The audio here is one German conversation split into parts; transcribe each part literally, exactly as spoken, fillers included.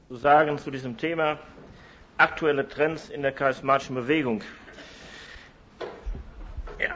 zu sagen zu diesem Thema aktuelle Trends in der charismatischen Bewegung. Ja.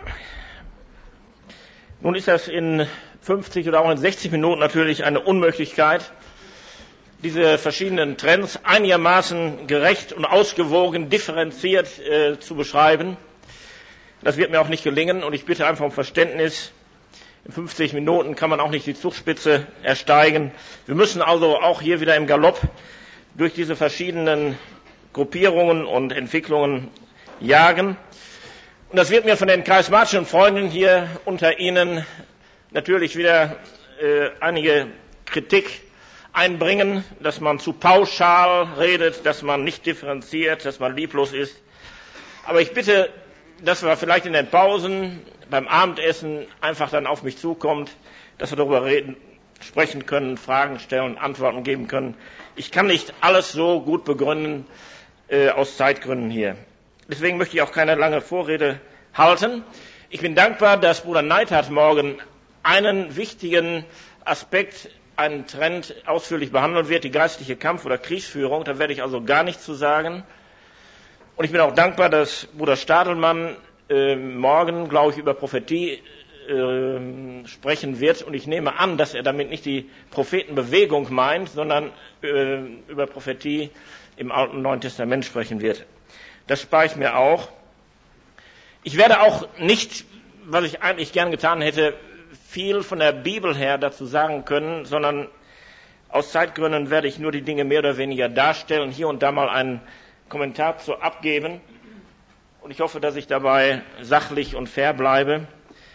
Nun ist das in fünfzig oder auch in sechzig Minuten natürlich eine Unmöglichkeit, diese verschiedenen Trends einigermaßen gerecht und ausgewogen, differenziert äh, zu beschreiben. Das wird mir auch nicht gelingen und ich bitte einfach um Verständnis. In fünfzig Minuten kann man auch nicht die Zugspitze ersteigen. Wir müssen also auch hier wieder im Galopp durch diese verschiedenen Gruppierungen und Entwicklungen jagen. Und das wird mir von den charismatischen Freunden hier unter Ihnen natürlich wieder äh, einige Kritik einbringen, dass man zu pauschal redet, dass man nicht differenziert, dass man lieblos ist. Aber ich bitte, dass wir vielleicht in den Pausen, beim Abendessen einfach dann auf mich zukommt, dass wir darüber reden, sprechen können, Fragen stellen, Antworten geben können. Ich kann nicht alles so gut begründen, äh, aus Zeitgründen hier. Deswegen möchte ich auch keine lange Vorrede halten. Ich bin dankbar, dass Bruder Neidhardt morgen einen wichtigen Aspekt, einen Trend ausführlich behandeln wird, die geistliche Kampf- oder Kriegsführung. Da werde ich also gar nichts zu sagen. Und ich bin auch dankbar, dass Bruder Stadelmann äh, morgen, glaube ich, über Prophetie äh, sprechen wird. Und ich nehme an, dass er damit nicht die Prophetenbewegung meint, sondern äh, über Prophetie im Alten und Neuen Testament sprechen wird. Das spare ich mir auch. Ich werde auch nicht, was ich eigentlich gern getan hätte, viel von der Bibel her dazu sagen können, sondern aus Zeitgründen werde ich nur die Dinge mehr oder weniger darstellen, hier und da mal einen Kommentar zu abgeben. Und ich hoffe, dass ich dabei sachlich und fair bleibe.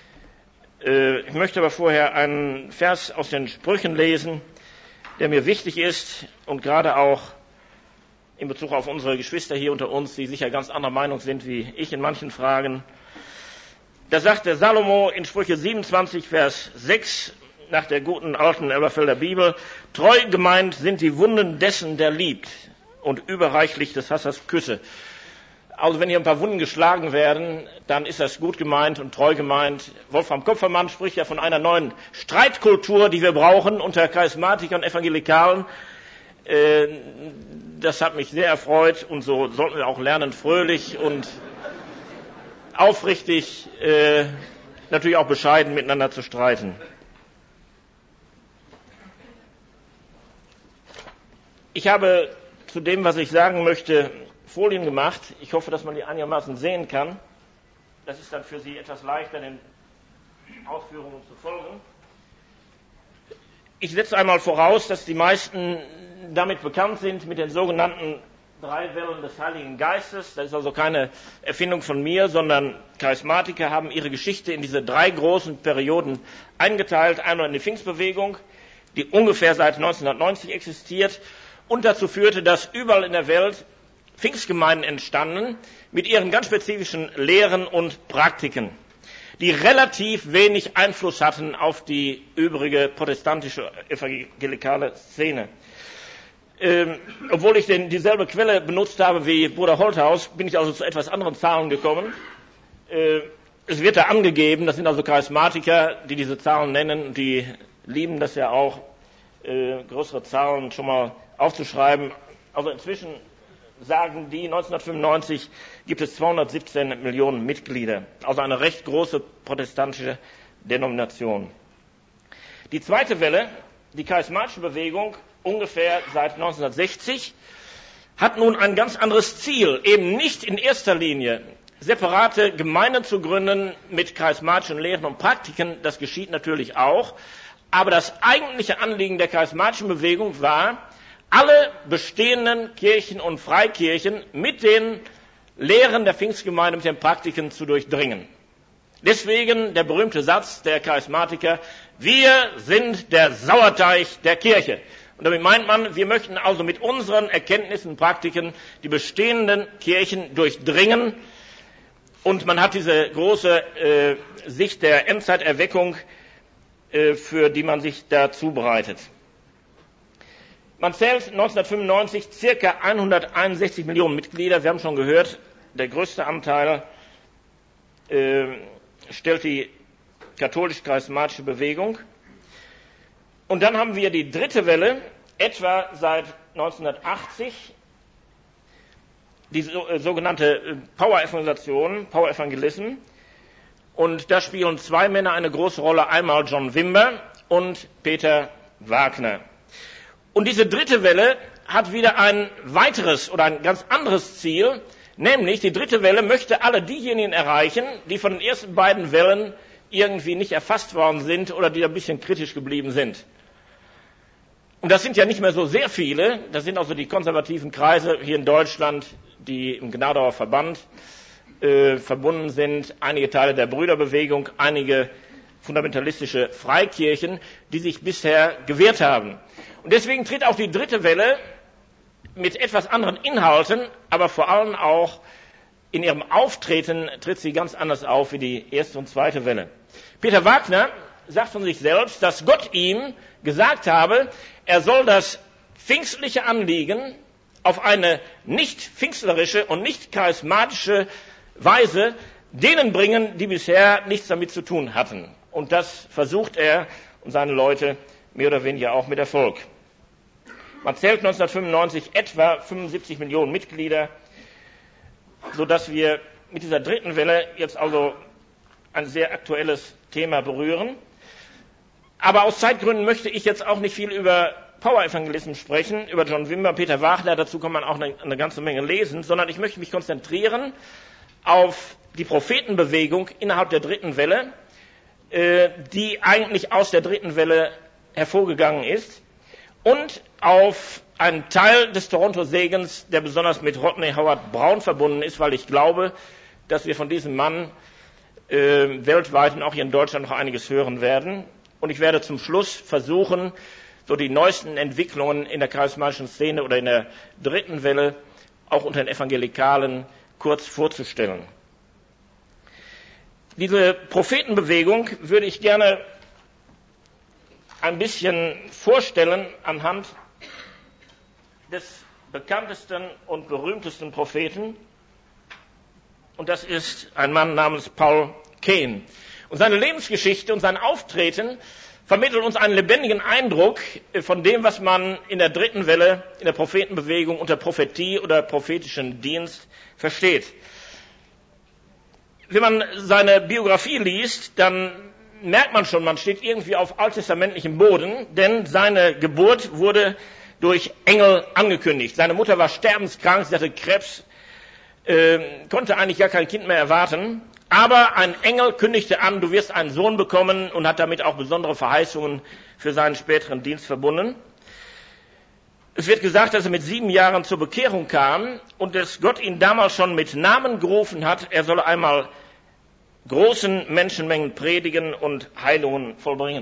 Ich möchte aber vorher einen Vers aus den Sprüchen lesen, der mir wichtig ist und gerade auch in Bezug auf unsere Geschwister hier unter uns, die sicher ganz anderer Meinung sind wie ich in manchen Fragen. Da sagt der Salomo in Sprüche siebenundzwanzig, Vers sechs, nach der guten alten Elberfelder Bibel: Treu gemeint sind die Wunden dessen, der liebt, und überreichlich des Hassers Küsse. Also wenn hier ein paar Wunden geschlagen werden, dann ist das gut gemeint und treu gemeint. Wolfram Kopfermann spricht ja von einer neuen Streitkultur, die wir brauchen unter Charismatikern und Evangelikalen. Das hat mich sehr erfreut und so sollten wir auch lernen, fröhlich und aufrichtig, äh, natürlich auch bescheiden miteinander zu streiten. Ich habe zu dem, was ich sagen möchte, Folien gemacht. Ich hoffe, dass man die einigermaßen sehen kann. Das ist dann für Sie etwas leichter, den Ausführungen zu folgen. Ich setze einmal voraus, dass die meisten damit bekannt sind mit den sogenannten drei Wellen des Heiligen Geistes. Das ist also keine Erfindung von mir, sondern Charismatiker haben ihre Geschichte in diese drei großen Perioden eingeteilt. Einmal in die Pfingstbewegung, die ungefähr seit neunzehnhundertneunzig existiert und dazu führte, dass überall in der Welt Pfingstgemeinden entstanden mit ihren ganz spezifischen Lehren und Praktiken, die relativ wenig Einfluss hatten auf die übrige protestantische evangelikale Szene. Ähm, obwohl ich den, dieselbe Quelle benutzt habe wie Bruder Holthaus, bin ich also zu etwas anderen Zahlen gekommen. Äh, es wird da angegeben, das sind also Charismatiker, die diese Zahlen nennen, die lieben das ja auch, äh, größere Zahlen schon mal aufzuschreiben. Also inzwischen sagen die, neunzehnhundertfünfundneunzig gibt es zweihundertsiebzehn Millionen Mitglieder, also eine recht große protestantische Denomination. Die zweite Welle, die charismatische Bewegung, ungefähr seit neunzehnhundertsechzig, hat nun ein ganz anderes Ziel, eben nicht in erster Linie separate Gemeinden zu gründen mit charismatischen Lehren und Praktiken, das geschieht natürlich auch, aber das eigentliche Anliegen der charismatischen Bewegung war, alle bestehenden Kirchen und Freikirchen mit den Lehren der Pfingstgemeinde, mit den Praktiken zu durchdringen. Deswegen der berühmte Satz der Charismatiker: Wir sind der Sauerteig der Kirche. Und damit meint man, wir möchten also mit unseren Erkenntnissen und Praktiken die bestehenden Kirchen durchdringen. Und man hat diese große äh, Sicht der Endzeiterweckung, äh, für die man sich da zubereitet. Man zählt neunzehnhundertfünfundneunzig circa hunderteinundsechzig Millionen Mitglieder. Wir haben schon gehört, der größte Anteil äh, stellt die katholisch-charismatische Bewegung. Und dann haben wir die dritte Welle, etwa seit neunzehnhundertachtzig die so, äh, sogenannte Power-Evangelisation, Power-Evangelism. Und da spielen zwei Männer eine große Rolle, einmal John Wimber und Peter Wagner. Und diese dritte Welle hat wieder ein weiteres oder ein ganz anderes Ziel, nämlich die dritte Welle möchte alle diejenigen erreichen, die von den ersten beiden Wellen irgendwie nicht erfasst worden sind oder die ein bisschen kritisch geblieben sind. Und das sind ja nicht mehr so sehr viele, das sind also die konservativen Kreise hier in Deutschland, die im Gnadauer Verband äh, verbunden sind, einige Teile der Brüderbewegung, einige fundamentalistische Freikirchen, die sich bisher gewehrt haben. Und deswegen tritt auch die dritte Welle mit etwas anderen Inhalten, aber vor allem auch in ihrem Auftreten tritt sie ganz anders auf wie die erste und zweite Welle. Peter Wagner sagt von sich selbst, dass Gott ihm gesagt habe, er soll das pfingstliche Anliegen auf eine nicht pfingstlerische und nicht charismatische Weise denen bringen, die bisher nichts damit zu tun hatten. Und das versucht er und seine Leute mehr oder weniger auch mit Erfolg. Man zählt neunzehnhundertfünfundneunzig etwa fünfundsiebzig Millionen Mitglieder, sodass wir mit dieser dritten Welle jetzt also ein sehr aktuelles Thema berühren. Aber aus Zeitgründen möchte ich jetzt auch nicht viel über Power-Evangelismus sprechen, über John Wimber, Peter Wagner, dazu kann man auch eine, eine ganze Menge lesen, sondern ich möchte mich konzentrieren auf die Prophetenbewegung innerhalb der dritten Welle, äh, die eigentlich aus der dritten Welle hervorgegangen ist, und auf einen Teil des Toronto-Segens, der besonders mit Rodney Howard-Browne verbunden ist, weil ich glaube, dass wir von diesem Mann äh, weltweit und auch hier in Deutschland noch einiges hören werden. Und ich werde zum Schluss versuchen, so die neuesten Entwicklungen in der charismatischen Szene oder in der dritten Welle auch unter den Evangelikalen kurz vorzustellen. Diese Prophetenbewegung würde ich gerne ein bisschen vorstellen anhand des bekanntesten und berühmtesten Propheten. Und das ist ein Mann namens Paul Cain. Und seine Lebensgeschichte und sein Auftreten vermittelt uns einen lebendigen Eindruck von dem, was man in der dritten Welle, in der Prophetenbewegung unter Prophetie oder prophetischen Dienst versteht. Wenn man seine Biografie liest, dann merkt man schon, man steht irgendwie auf alttestamentlichem Boden, denn seine Geburt wurde durch Engel angekündigt. Seine Mutter war sterbenskrank, sie hatte Krebs, äh, konnte eigentlich gar kein Kind mehr erwarten. Aber ein Engel kündigte an, du wirst einen Sohn bekommen, und hat damit auch besondere Verheißungen für seinen späteren Dienst verbunden. Es wird gesagt, dass er mit sieben Jahren zur Bekehrung kam und dass Gott ihn damals schon mit Namen gerufen hat, er solle einmal großen Menschenmengen predigen und Heilungen vollbringen.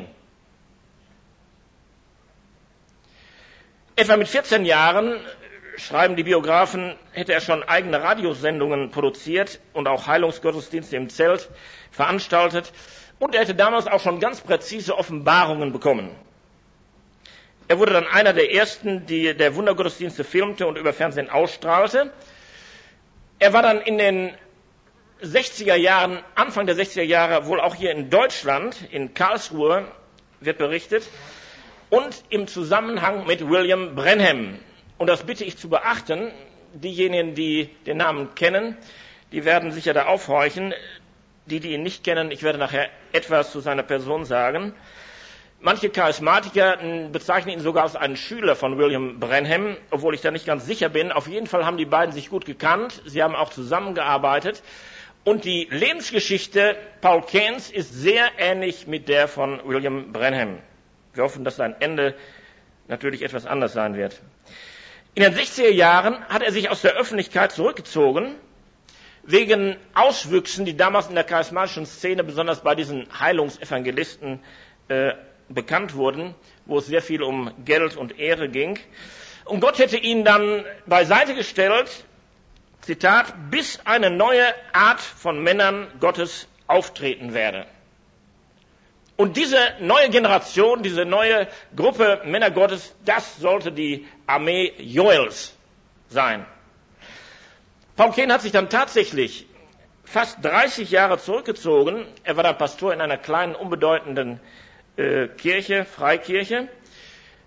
Etwa mit vierzehn Jahren, schreiben die Biografen, hätte er schon eigene Radiosendungen produziert und auch Heilungsgottesdienste im Zelt veranstaltet. Und er hätte damals auch schon ganz präzise Offenbarungen bekommen. Er wurde dann einer der ersten, die der Wundergottesdienste filmte und über Fernsehen ausstrahlte. Er war dann in den sechziger Jahren, Anfang der sechziger Jahre, wohl auch hier in Deutschland, in Karlsruhe, wird berichtet, und im Zusammenhang mit William Branham. Und das bitte ich zu beachten. Diejenigen, die den Namen kennen, die werden sicher da aufhorchen. Die, die ihn nicht kennen, ich werde nachher etwas zu seiner Person sagen. Manche Charismatiker bezeichnen ihn sogar als einen Schüler von William Branham, obwohl ich da nicht ganz sicher bin. Auf jeden Fall haben die beiden sich gut gekannt. Sie haben auch zusammengearbeitet. Und die Lebensgeschichte Paul Cains ist sehr ähnlich mit der von William Branham. Wir hoffen, dass sein Ende natürlich etwas anders sein wird. In den sechziger Jahren hat er sich aus der Öffentlichkeit zurückgezogen, wegen Auswüchsen, die damals in der charismatischen Szene, besonders bei diesen Heilungsevangelisten, äh, bekannt wurden, wo es sehr viel um Geld und Ehre ging. Und Gott hätte ihn dann beiseite gestellt, Zitat, bis eine neue Art von Männern Gottes auftreten werde. Und diese neue Generation, diese neue Gruppe Männer Gottes, das sollte die Armee Joels sein. Paul Cain hat sich dann tatsächlich fast dreißig Jahre zurückgezogen. Er war dann Pastor in einer kleinen, unbedeutenden äh, Kirche, Freikirche.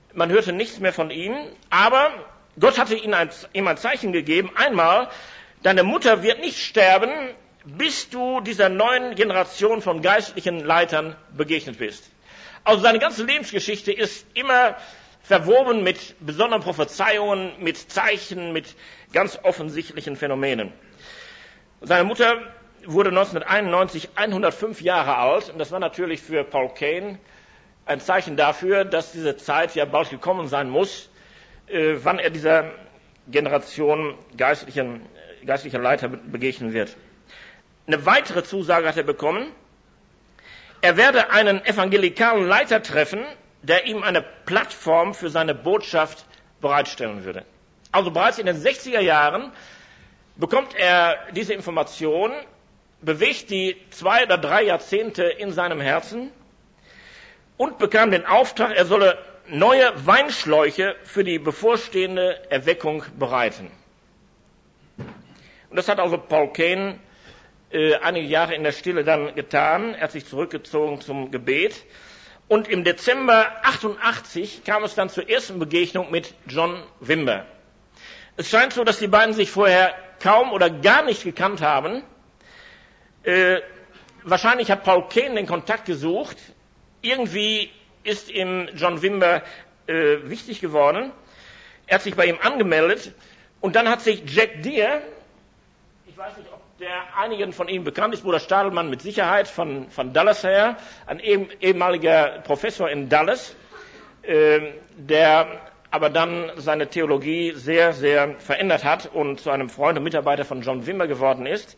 Man hörte nichts mehr von ihm, aber Gott hatte ihm ein, ihm ein Zeichen gegeben. Einmal, deine Mutter wird nicht sterben, bis du dieser neuen Generation von geistlichen Leitern begegnet bist. Also seine ganze Lebensgeschichte ist immer verwoben mit besonderen Prophezeiungen, mit Zeichen, mit ganz offensichtlichen Phänomenen. Seine Mutter wurde neunzehnhunderteinundneunzig hundertfünf Jahre alt und das war natürlich für Paul Cain ein Zeichen dafür, dass diese Zeit ja bald gekommen sein muss, äh, wann er dieser Generation geistlichen, geistlicher Leiter begegnen wird. Eine weitere Zusage hat er bekommen. Er werde einen evangelikalen Leiter treffen, der ihm eine Plattform für seine Botschaft bereitstellen würde. Also bereits in den sechziger Jahren bekommt er diese Information, bewegt die zwei oder drei Jahrzehnte in seinem Herzen und bekam den Auftrag, er solle neue Weinschläuche für die bevorstehende Erweckung bereiten. Und das hat also Paul Cain äh, einige Jahre in der Stille dann getan. Er hat sich zurückgezogen zum Gebet. Und im Dezember achtundachtzig kam es dann zur ersten Begegnung mit John Wimber. Es scheint so, dass die beiden sich vorher kaum oder gar nicht gekannt haben. Äh, wahrscheinlich hat Paul Cain den Kontakt gesucht. Irgendwie ist ihm John Wimber äh, wichtig geworden. Er hat sich bei ihm angemeldet. Und dann hat sich Jack Deere, ich weiß nicht, ob der einigen von Ihnen bekannt ist, Bruder Stadelmann mit Sicherheit von, von Dallas her, ein ehemaliger Professor in Dallas, äh, der aber dann seine Theologie sehr, sehr verändert hat und zu einem Freund und Mitarbeiter von John Wimber geworden ist.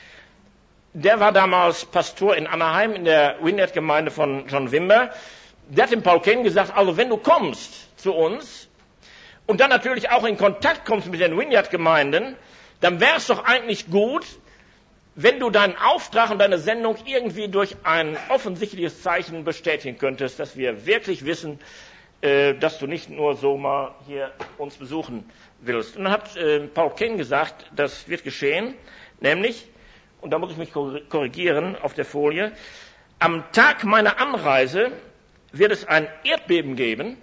Der war damals Pastor in Anaheim in der Vineyard-Gemeinde von John Wimber. Der hat dem Paul Cain gesagt, also wenn du kommst zu uns und dann natürlich auch in Kontakt kommst mit den Vineyard-Gemeinden, dann wäre es doch eigentlich gut, wenn du deinen Auftrag und deine Sendung irgendwie durch ein offensichtliches Zeichen bestätigen könntest, dass wir wirklich wissen, äh, dass du nicht nur so mal hier uns besuchen willst. Und dann hat äh, Paul Cain gesagt, das wird geschehen, nämlich, und da muss ich mich korrigieren auf der Folie, am Tag meiner Anreise wird es ein Erdbeben geben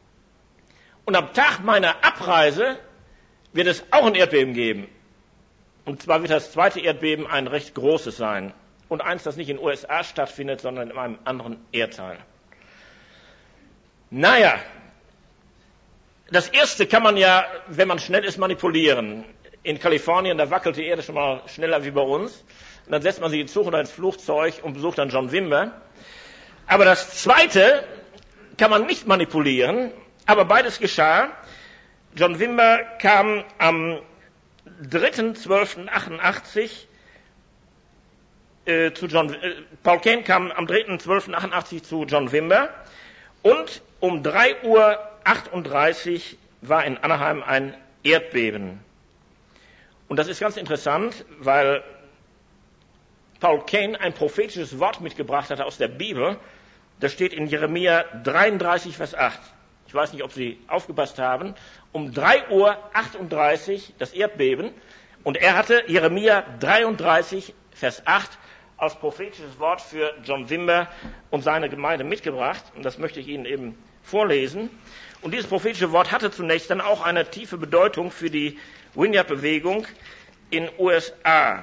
und am Tag meiner Abreise wird es auch ein Erdbeben geben. Und zwar wird das zweite Erdbeben ein recht großes sein. Und eins, das nicht in den U S A stattfindet, sondern in einem anderen Erdteil. Naja, das erste kann man ja, wenn man schnell ist, manipulieren. In Kalifornien, da wackelt die Erde schon mal schneller wie bei uns. Und dann setzt man sich in den Zug oder ins Flugzeug und besucht dann John Wimber. Aber das zweite kann man nicht manipulieren. Aber beides geschah. John Wimber kam am dritter zwölfter achtundachtzig äh, zu John, äh, Paul Cain kam am dritter zwölfter achtundachtzig zu John Wimber und um drei Uhr achtunddreißig war in Anaheim ein Erdbeben. Und das ist ganz interessant, weil Paul Cain ein prophetisches Wort mitgebracht hatte aus der Bibel. Das steht in Jeremia dreiunddreißig, Vers acht. Ich weiß nicht, ob Sie aufgepasst haben. Um drei Uhr achtunddreißig das Erdbeben. Und er hatte Jeremia dreiunddreißig, Vers acht als prophetisches Wort für John Wimber und seine Gemeinde mitgebracht. Und das möchte ich Ihnen eben vorlesen. Und dieses prophetische Wort hatte zunächst dann auch eine tiefe Bedeutung für die Vineyard-Bewegung in U S A.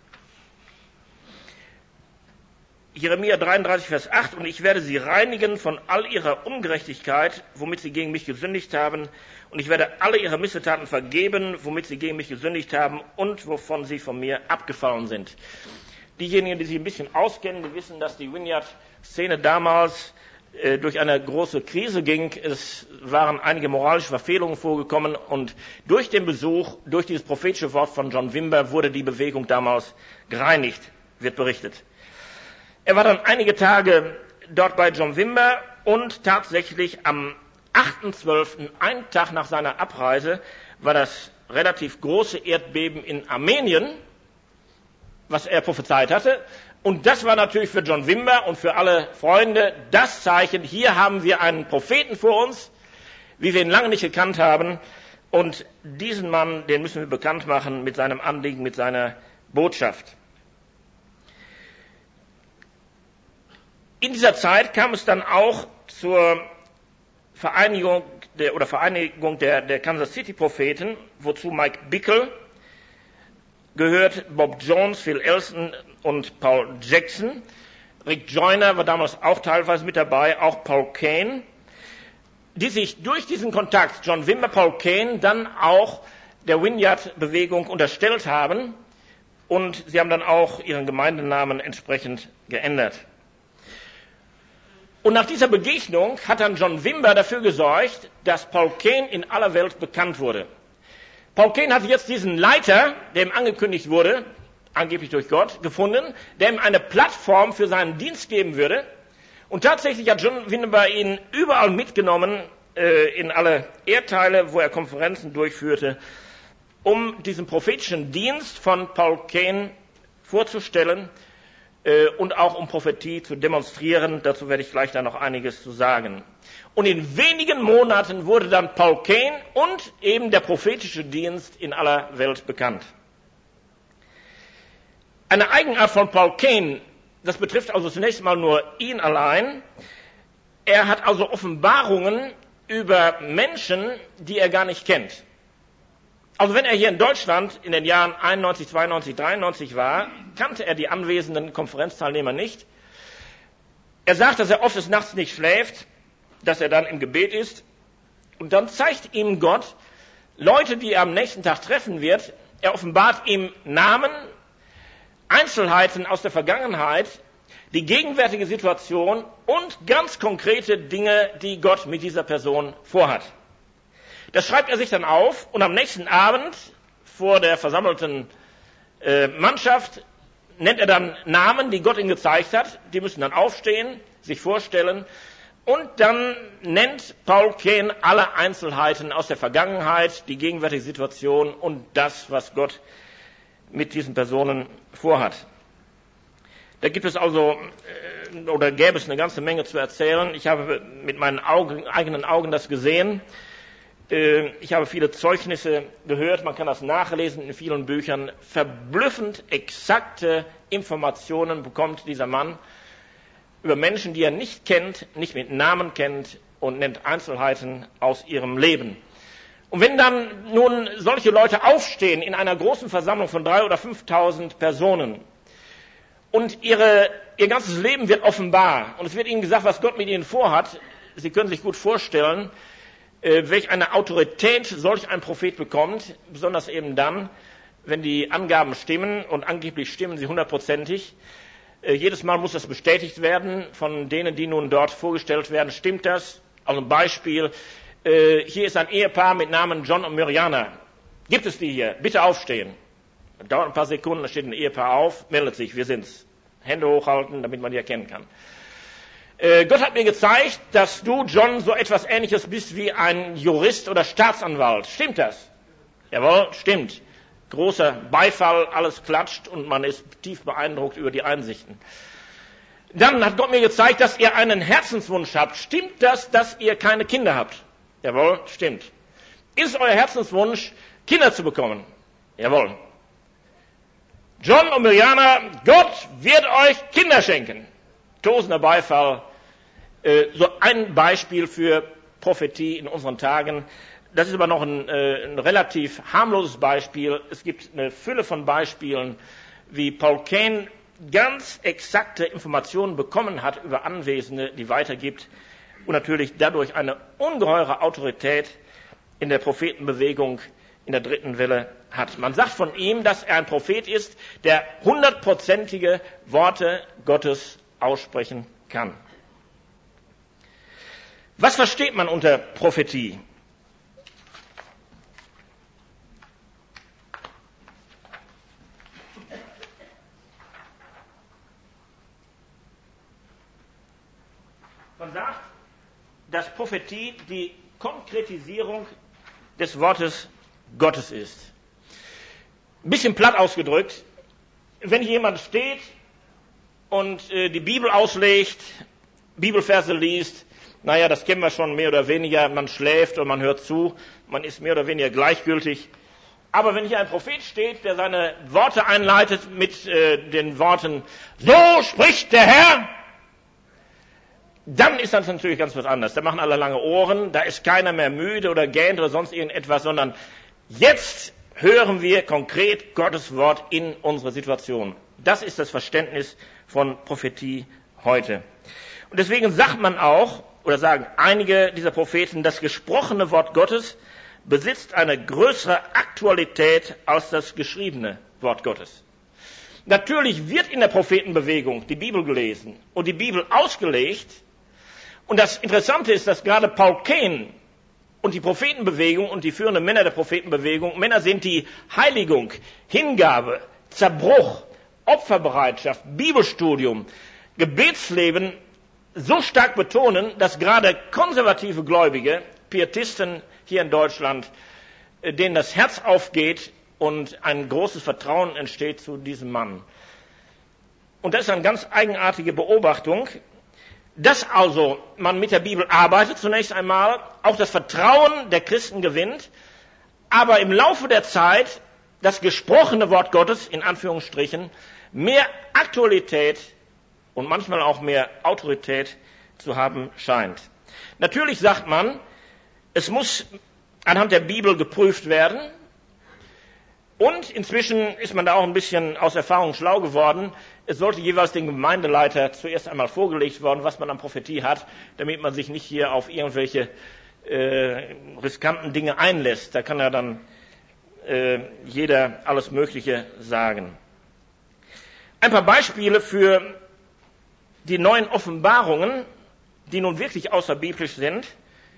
Jeremia dreiunddreißig, Vers acht, und ich werde sie reinigen von all ihrer Ungerechtigkeit, womit sie gegen mich gesündigt haben, und ich werde alle ihre Missetaten vergeben, womit sie gegen mich gesündigt haben und wovon sie von mir abgefallen sind. Diejenigen, die sich ein bisschen auskennen, die wissen, dass die Vineyard-Szene damals äh, durch eine große Krise ging. Es waren einige moralische Verfehlungen vorgekommen und durch den Besuch, durch dieses prophetische Wort von John Wimber wurde die Bewegung damals gereinigt, wird berichtet. Er war dann einige Tage dort bei John Wimber und tatsächlich am achter zwölfter, einen Tag nach seiner Abreise, war das relativ große Erdbeben in Armenien, was er prophezeit hatte. Und das war natürlich für John Wimber und für alle Freunde das Zeichen, hier haben wir einen Propheten vor uns, wie wir ihn lange nicht gekannt haben. Und diesen Mann, den müssen wir bekannt machen mit seinem Anliegen, mit seiner Botschaft. In dieser Zeit kam es dann auch zur Vereinigung der, oder Vereinigung der, der Kansas City Propheten, wozu Mike Bickle gehört, Bob Jones, Phil Elson und Paul Jackson. Rick Joyner war damals auch teilweise mit dabei, auch Paul Cain, die sich durch diesen Kontakt, John Wimber, Paul Cain, dann auch der Vineyard-Bewegung unterstellt haben, und sie haben dann auch ihren Gemeindenamen entsprechend geändert. Und nach dieser Begegnung hat dann John Wimber dafür gesorgt, dass Paul Cain in aller Welt bekannt wurde. Paul Cain hatte jetzt diesen Leiter, der ihm angekündigt wurde, angeblich durch Gott, gefunden, der ihm eine Plattform für seinen Dienst geben würde. Und tatsächlich hat John Wimber ihn überall mitgenommen, äh, in alle Erdteile, wo er Konferenzen durchführte, um diesen prophetischen Dienst von Paul Cain vorzustellen äh, und auch um Prophetie zu demonstrieren. Dazu werde ich gleich da noch einiges zu sagen. Und in wenigen Monaten wurde dann Paul Cain und eben der prophetische Dienst in aller Welt bekannt. Eine Eigenart von Paul Cain, das betrifft also zunächst mal nur ihn allein. Er hat also Offenbarungen über Menschen, die er gar nicht kennt. Also wenn er hier in Deutschland in den Jahren einundneunzig, zweiundneunzig, dreiundneunzig war, kannte er die anwesenden Konferenzteilnehmer nicht. Er sagt, dass er oft des Nachts nicht schläft, dass er dann im Gebet ist. Und dann zeigt ihm Gott Leute, die er am nächsten Tag treffen wird. Er offenbart ihm Namen, Einzelheiten aus der Vergangenheit, die gegenwärtige Situation und ganz konkrete Dinge, die Gott mit dieser Person vorhat. Das schreibt er sich dann auf, und am nächsten Abend vor der versammelten äh, Mannschaft nennt er dann Namen, die Gott ihm gezeigt hat. Die müssen dann aufstehen, sich vorstellen, und dann nennt Paul Cain alle Einzelheiten aus der Vergangenheit, die gegenwärtige Situation und das, was Gott mit diesen Personen vorhat. Da gibt es also, oder gäbe es eine ganze Menge zu erzählen. Ich habe mit meinen Augen, eigenen Augen das gesehen. Ich habe viele Zeugnisse gehört, man kann das nachlesen in vielen Büchern. Verblüffend exakte Informationen bekommt dieser Mann über Menschen, die er nicht kennt, nicht mit Namen kennt, und nennt Einzelheiten aus ihrem Leben. Und wenn dann nun solche Leute aufstehen in einer großen Versammlung von drei oder fünftausend Personen und ihre, ihr ganzes Leben wird offenbar und es wird ihnen gesagt, was Gott mit ihnen vorhat, Sie können sich gut vorstellen, äh, welch eine Autorität solch ein Prophet bekommt, besonders eben dann, wenn die Angaben stimmen, und angeblich stimmen sie hundertprozentig. Äh, jedes Mal muss das bestätigt werden von denen, die nun dort vorgestellt werden. Stimmt das? Also ein Beispiel. Hier ist ein Ehepaar mit Namen John und Mirjana. Gibt es die hier? Bitte aufstehen. Dauert ein paar Sekunden, da steht ein Ehepaar auf, meldet sich, wir sind's. Hände hochhalten, damit man die erkennen kann. Äh, Gott hat mir gezeigt, dass du, John, so etwas Ähnliches bist wie ein Jurist oder Staatsanwalt. Stimmt das? Jawohl, stimmt. Großer Beifall, alles klatscht und man ist tief beeindruckt über die Einsichten. Dann hat Gott mir gezeigt, dass ihr einen Herzenswunsch habt. Stimmt das, dass ihr keine Kinder habt? Jawohl, stimmt. Ist euer Herzenswunsch, Kinder zu bekommen? Jawohl. John und Mirjana, Gott wird euch Kinder schenken. Tosender Beifall. Äh, so ein Beispiel für Prophetie in unseren Tagen. Das ist aber noch ein, äh, ein relativ harmloses Beispiel. Es gibt eine Fülle von Beispielen, wie Paul Cain ganz exakte Informationen bekommen hat über Anwesende, die weitergibt, und natürlich dadurch eine ungeheure Autorität in der Prophetenbewegung in der dritten Welle hat. Man sagt von ihm, dass er ein Prophet ist, der hundertprozentige Worte Gottes aussprechen kann. Was versteht man unter Prophetie? Man sagt, dass Prophetie die Konkretisierung des Wortes Gottes ist. Ein bisschen platt ausgedrückt, wenn jemand steht und äh, die Bibel auslegt, Bibelverse liest, naja, das kennen wir schon mehr oder weniger, man schläft und man hört zu, man ist mehr oder weniger gleichgültig. Aber wenn hier ein Prophet steht, der seine Worte einleitet mit äh, den Worten, so spricht der Herr, dann ist das natürlich ganz was anderes. Da machen alle lange Ohren, da ist keiner mehr müde oder gähnt oder sonst irgendetwas, sondern jetzt hören wir konkret Gottes Wort in unsere Situation. Das ist das Verständnis von Prophetie heute. Und deswegen sagt man auch, oder sagen einige dieser Propheten, das gesprochene Wort Gottes besitzt eine größere Aktualität als das geschriebene Wort Gottes. Natürlich wird in der Prophetenbewegung die Bibel gelesen und die Bibel ausgelegt. Und das Interessante ist, dass gerade Paul Kane und die Prophetenbewegung und die führenden Männer der Prophetenbewegung Männer sind, die Heiligung, Hingabe, Zerbruch, Opferbereitschaft, Bibelstudium, Gebetsleben so stark betonen, dass gerade konservative Gläubige, Pietisten hier in Deutschland, denen das Herz aufgeht und ein großes Vertrauen entsteht zu diesem Mann. Und das ist eine ganz eigenartige Beobachtung, dass also man mit der Bibel arbeitet zunächst einmal, auch das Vertrauen der Christen gewinnt, aber im Laufe der Zeit das gesprochene Wort Gottes, in Anführungsstrichen, mehr Aktualität und manchmal auch mehr Autorität zu haben scheint. Natürlich sagt man, es muss anhand der Bibel geprüft werden und inzwischen ist man da auch ein bisschen aus Erfahrung schlau geworden. Es sollte jeweils dem Gemeindeleiter zuerst einmal vorgelegt worden, was man an Prophetie hat, damit man sich nicht hier auf irgendwelche äh, riskanten Dinge einlässt. Da kann ja dann äh, jeder alles Mögliche sagen. Ein paar Beispiele für die neuen Offenbarungen, die nun wirklich außerbiblisch sind.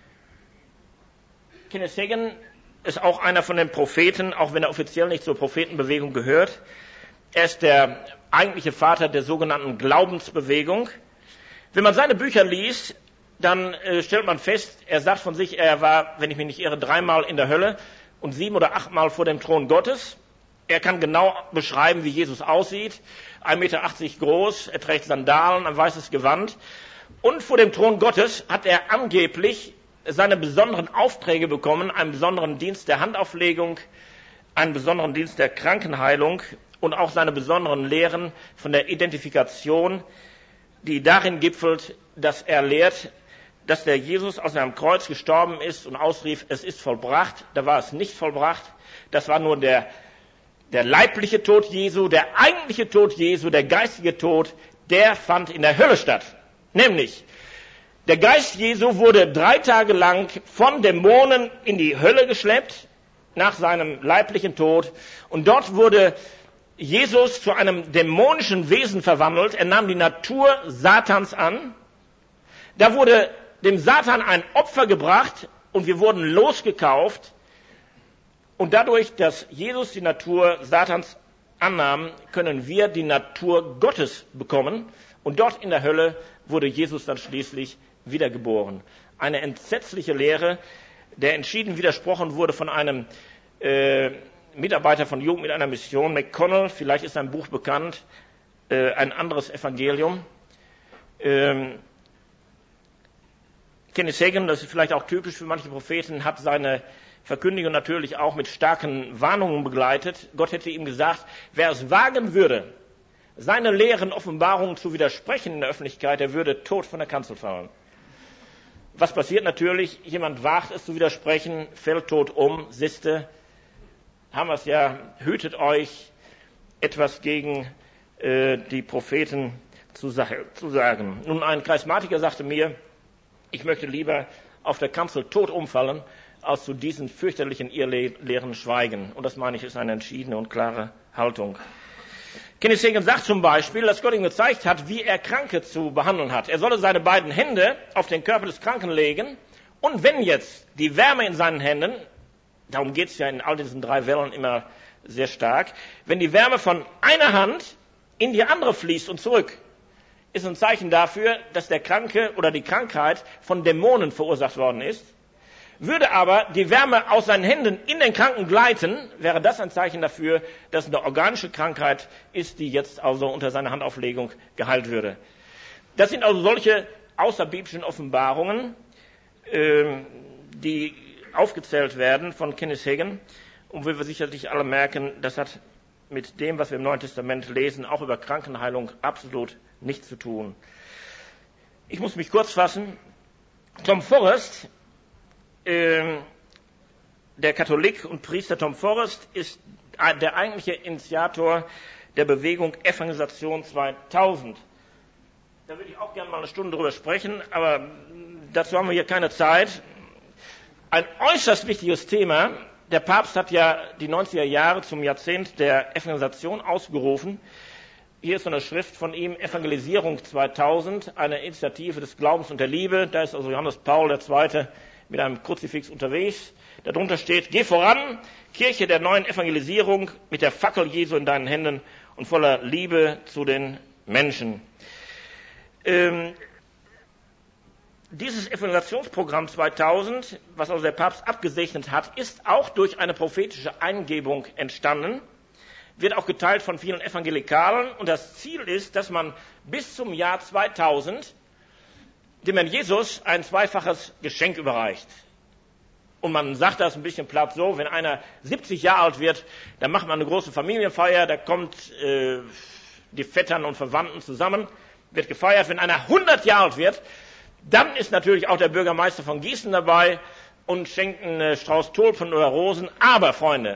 Kenneth Hagin ist auch einer von den Propheten, auch wenn er offiziell nicht zur Prophetenbewegung gehört. Er ist der eigentliche Vater der sogenannten Glaubensbewegung. Wenn man seine Bücher liest, dann äh, stellt man fest, er sagt von sich, er war, wenn ich mich nicht irre, dreimal in der Hölle und sieben oder achtmal vor dem Thron Gottes. Er kann genau beschreiben, wie Jesus aussieht. ein Meter achtzig groß, er trägt Sandalen, ein weißes Gewand. Und vor dem Thron Gottes hat er angeblich seine besonderen Aufträge bekommen, einen besonderen Dienst der Handauflegung, einen besonderen Dienst der Krankenheilung und auch seine besonderen Lehren von der Identifikation, die darin gipfelt, dass er lehrt, dass der Jesus aus seinem Kreuz gestorben ist und ausrief, es ist vollbracht. Da war es nicht vollbracht. Das war nur der, der leibliche Tod Jesu, der eigentliche Tod Jesu, der geistige Tod, der fand in der Hölle statt. Nämlich, der Geist Jesu wurde drei Tage lang von Dämonen in die Hölle geschleppt, nach seinem leiblichen Tod. Und dort wurde Jesus zu einem dämonischen Wesen verwandelt. Er nahm die Natur Satans an. Da wurde dem Satan ein Opfer gebracht und wir wurden losgekauft. Und dadurch, dass Jesus die Natur Satans annahm, können wir die Natur Gottes bekommen. Und dort in der Hölle wurde Jesus dann schließlich wiedergeboren. Eine entsetzliche Lehre, der entschieden widersprochen wurde von einem äh, Mitarbeiter von Jugend mit einer Mission, McConnell, vielleicht ist sein Buch bekannt, äh, ein anderes Evangelium. Ähm, Kenneth Hagin, das ist vielleicht auch typisch für manche Propheten, hat seine Verkündigung natürlich auch mit starken Warnungen begleitet. Gott hätte ihm gesagt, wer es wagen würde, seine leeren Offenbarungen zu widersprechen in der Öffentlichkeit, der würde tot von der Kanzel fallen. Was passiert natürlich? Jemand wagt es zu widersprechen, fällt tot um, siehste, haben wir es ja, hütet euch, etwas gegen äh, die Propheten zu, zu sagen. Nun, ein Charismatiker sagte mir, ich möchte lieber auf der Kanzel tot umfallen, als zu diesen fürchterlichen Irrlehren schweigen. Und das meine ich, ist eine entschiedene und klare Haltung. Kenneth Hagin sagt zum Beispiel, dass Gott ihm gezeigt hat, wie er Kranke zu behandeln hat. Er solle seine beiden Hände auf den Körper des Kranken legen und wenn jetzt die Wärme in seinen Händen, darum geht es ja in all diesen drei Wellen immer sehr stark, wenn die Wärme von einer Hand in die andere fließt und zurück, ist ein Zeichen dafür, dass der Kranke oder die Krankheit von Dämonen verursacht worden ist. Würde aber die Wärme aus seinen Händen in den Kranken gleiten, wäre das ein Zeichen dafür, dass es eine organische Krankheit ist, die jetzt also unter seiner Handauflegung geheilt würde. Das sind also solche außerbiblischen Offenbarungen, äh, die aufgezählt werden von Kenneth Hagin. Und wie wir sicherlich alle merken, das hat mit dem, was wir im Neuen Testament lesen, auch über Krankenheilung absolut nichts zu tun. Ich muss mich kurz fassen. Tom Forrest, äh, der Katholik und Priester Tom Forrest, ist der eigentliche Initiator der Bewegung Evangelisation zweitausend. Da würde ich auch gerne mal eine Stunde drüber sprechen, aber dazu haben wir hier keine Zeit. Ein äußerst wichtiges Thema. Der Papst hat ja die neunziger Jahre zum Jahrzehnt der Evangelisation ausgerufen. Hier ist so eine Schrift von ihm, Evangelisierung zweitausend, eine Initiative des Glaubens und der Liebe. Da ist also Johannes Paul der Zweite mit einem Kruzifix unterwegs. Darunter steht, geh voran, Kirche der neuen Evangelisierung, mit der Fackel Jesu in deinen Händen und voller Liebe zu den Menschen. Ähm, dieses Evangelisationsprogramm zweitausend, was also der Papst abgesegnet hat, ist auch durch eine prophetische Eingebung entstanden, wird auch geteilt von vielen Evangelikalen, und das Ziel ist, dass man bis zum Jahr zweitausend dem Herrn Jesus ein zweifaches Geschenk überreicht. Und man sagt das ein bisschen platt so, wenn einer siebzig Jahre alt wird, dann macht man eine große Familienfeier, da kommt äh, die Vettern und Verwandten zusammen, wird gefeiert. Wenn einer hundert Jahre alt wird, dann ist natürlich auch der Bürgermeister von Gießen dabei und schenkt einen Strauß Tulpen oder Rosen. Aber, Freunde,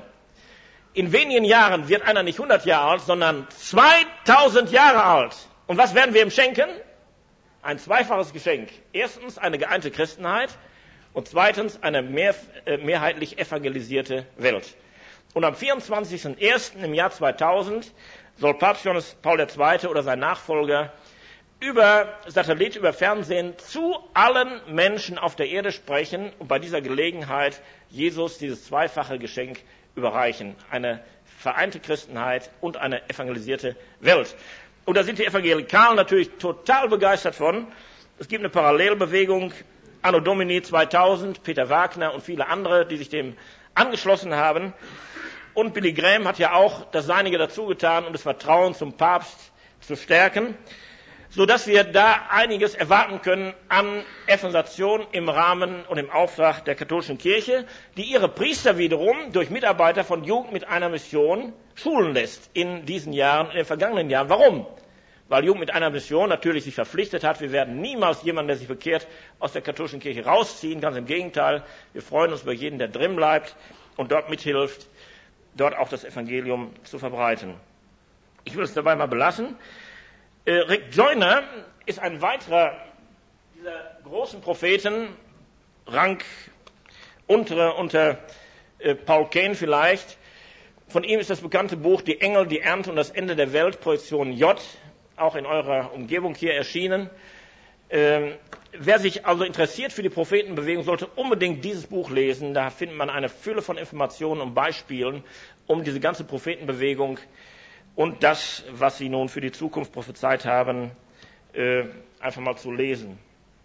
in wenigen Jahren wird einer nicht hundert Jahre alt, sondern zweitausend Jahre alt. Und was werden wir ihm schenken? Ein zweifaches Geschenk. Erstens eine geeinte Christenheit und zweitens eine mehr, äh, mehrheitlich evangelisierte Welt. Und am vierundzwanzigsten ersten im Jahr zweitausend soll Papst Johannes Paul der Zweite oder sein Nachfolger über Satellit, über Fernsehen zu allen Menschen auf der Erde sprechen und bei dieser Gelegenheit Jesus dieses zweifache Geschenk überreichen. Eine vereinte Christenheit und eine evangelisierte Welt. Und da sind die Evangelikalen natürlich total begeistert von. Es gibt eine Parallelbewegung, Anno Domini zweitausend, Peter Wagner und viele andere, die sich dem angeschlossen haben. Und Billy Graham hat ja auch das Seinige dazu getan, um das Vertrauen zum Papst zu stärken, sodass wir da einiges erwarten können an Evangelisation im Rahmen und im Auftrag der katholischen Kirche, die ihre Priester wiederum durch Mitarbeiter von Jugend mit einer Mission schulen lässt in diesen Jahren, in den vergangenen Jahren. Warum? Weil Jugend mit einer Mission natürlich sich verpflichtet hat, wir werden niemals jemanden, der sich bekehrt, aus der katholischen Kirche rausziehen. Ganz im Gegenteil, wir freuen uns über jeden, der drin bleibt und dort mithilft, dort auch das Evangelium zu verbreiten. Ich will es dabei mal belassen. Äh, Rick Joyner ist ein weiterer dieser großen Propheten, Rang untere unter äh, Paul Cain vielleicht. Von ihm ist das bekannte Buch Die Engel, die Ernte und das Ende der Welt, Projektion J, auch in eurer Umgebung hier erschienen. Ähm, wer sich also interessiert für die Prophetenbewegung, sollte unbedingt dieses Buch lesen. Da findet man eine Fülle von Informationen und Beispielen, um diese ganze Prophetenbewegung und das, was sie nun für die Zukunft prophezeit haben, äh, einfach mal zu lesen.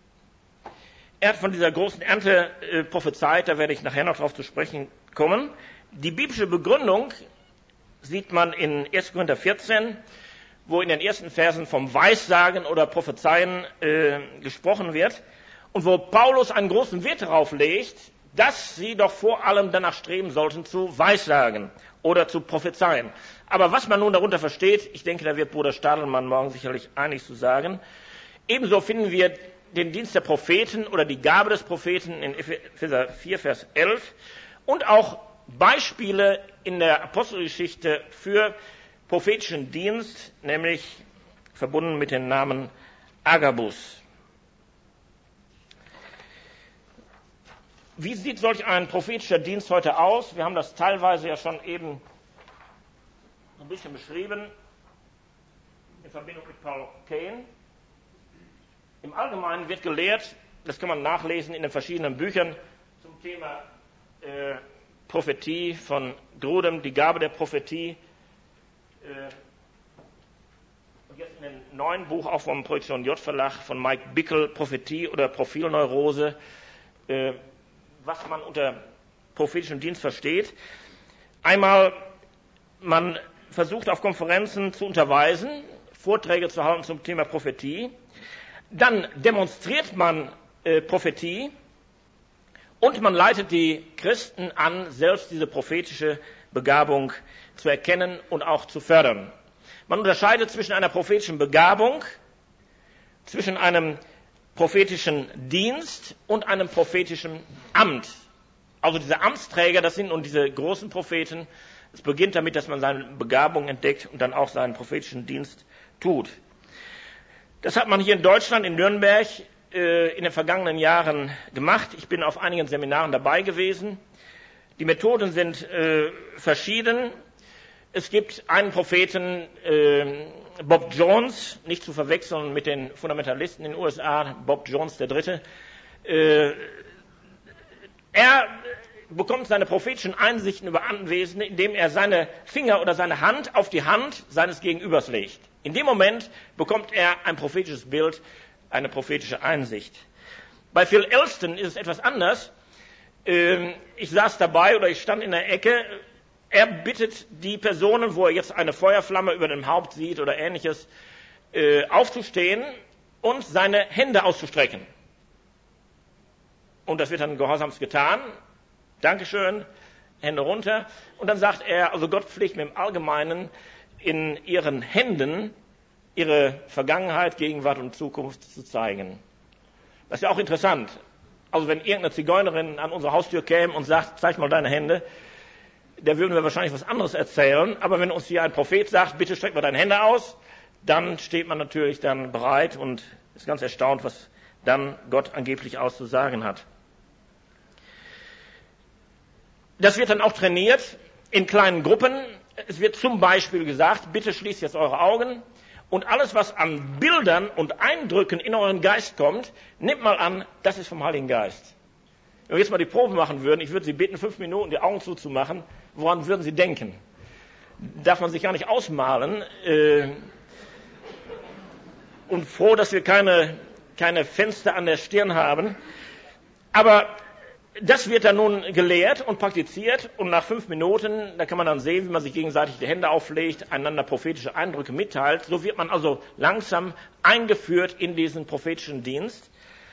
Er hat von dieser großen Ernte äh, prophezeit, da werde ich nachher noch darauf zu sprechen kommen. Die biblische Begründung sieht man in erster Korinther vierzehn, wo in den ersten Versen vom Weissagen oder Prophezeien äh, gesprochen wird und wo Paulus einen großen Wert darauf legt, dass sie doch vor allem danach streben sollten, zu Weissagen oder zu prophezeien. Aber was man nun darunter versteht, ich denke, da wird Bruder Stadelmann morgen sicherlich einiges zu sagen. Ebenso finden wir den Dienst der Propheten oder die Gabe des Propheten in Epheser vier, Vers elf und auch Beispiele in der Apostelgeschichte für prophetischen Dienst, nämlich verbunden mit dem Namen Agabus. Wie sieht solch ein prophetischer Dienst heute aus? Wir haben das teilweise ja schon eben ein bisschen beschrieben in Verbindung mit Paul Cain. Im Allgemeinen wird gelehrt, das kann man nachlesen in den verschiedenen Büchern zum Thema äh, Prophetie von Grudem, die Gabe der Prophetie. Äh, und jetzt in dem neuen Buch auch vom Projektion J Verlag von Mike Bickle, Prophetie oder Profilneurose, äh, was man unter prophetischem Dienst versteht. Einmal, man versucht auf Konferenzen zu unterweisen, Vorträge zu halten zum Thema Prophetie. Dann demonstriert man äh, Prophetie und man leitet die Christen an, selbst diese prophetische Begabung zu erkennen und auch zu fördern. Man unterscheidet zwischen einer prophetischen Begabung, zwischen einem prophetischen Dienst und einem prophetischen Amt. Also diese Amtsträger, das sind nun diese großen Propheten. Es beginnt damit, dass man seine Begabung entdeckt und dann auch seinen prophetischen Dienst tut. Das hat man hier in Deutschland, in Nürnberg, äh, in den vergangenen Jahren gemacht. Ich bin auf einigen Seminaren dabei gewesen. Die Methoden sind äh, verschieden. Es gibt einen Propheten, äh, Bob Jones, nicht zu verwechseln mit den Fundamentalisten in den U S A, Bob Jones der Dritte. Äh, er bekommt seine prophetischen Einsichten über Anwesende, indem er seine Finger oder seine Hand auf die Hand seines Gegenübers legt. In dem Moment bekommt er ein prophetisches Bild, eine prophetische Einsicht. Bei Phil Elston ist es etwas anders. Äh, ich saß dabei oder ich stand in der Ecke. Er bittet die Personen, wo er jetzt eine Feuerflamme über dem Haupt sieht oder Ähnliches, äh, aufzustehen und seine Hände auszustrecken. Und das wird dann gehorsamst getan. Dankeschön, Hände runter. Und dann sagt er, also Gott pflegt mir im Allgemeinen in ihren Händen ihre Vergangenheit, Gegenwart und Zukunft zu zeigen. Das ist ja auch interessant. Also wenn irgendeine Zigeunerin an unsere Haustür käme und sagt, zeig mal deine Hände, da würden wir wahrscheinlich was anderes erzählen. Aber wenn uns hier ein Prophet sagt, bitte streck mal deine Hände aus, dann steht man natürlich dann bereit und ist ganz erstaunt, was dann Gott angeblich auszusagen hat. Das wird dann auch trainiert in kleinen Gruppen. Es wird zum Beispiel gesagt, bitte schließt jetzt eure Augen und alles, was an Bildern und Eindrücken in euren Geist kommt, nehmt mal an, das ist vom Heiligen Geist. Wenn wir jetzt mal die Probe machen würden, ich würde Sie bitten, fünf Minuten die Augen zuzumachen, woran würden Sie denken? Darf man sich gar nicht ausmalen. Äh, und froh, dass wir keine, keine Fenster an der Stirn haben. Aber das wird dann nun gelehrt und praktiziert und nach fünf Minuten, da kann man dann sehen, wie man sich gegenseitig die Hände auflegt, einander prophetische Eindrücke mitteilt. So wird man also langsam eingeführt in diesen prophetischen Dienst.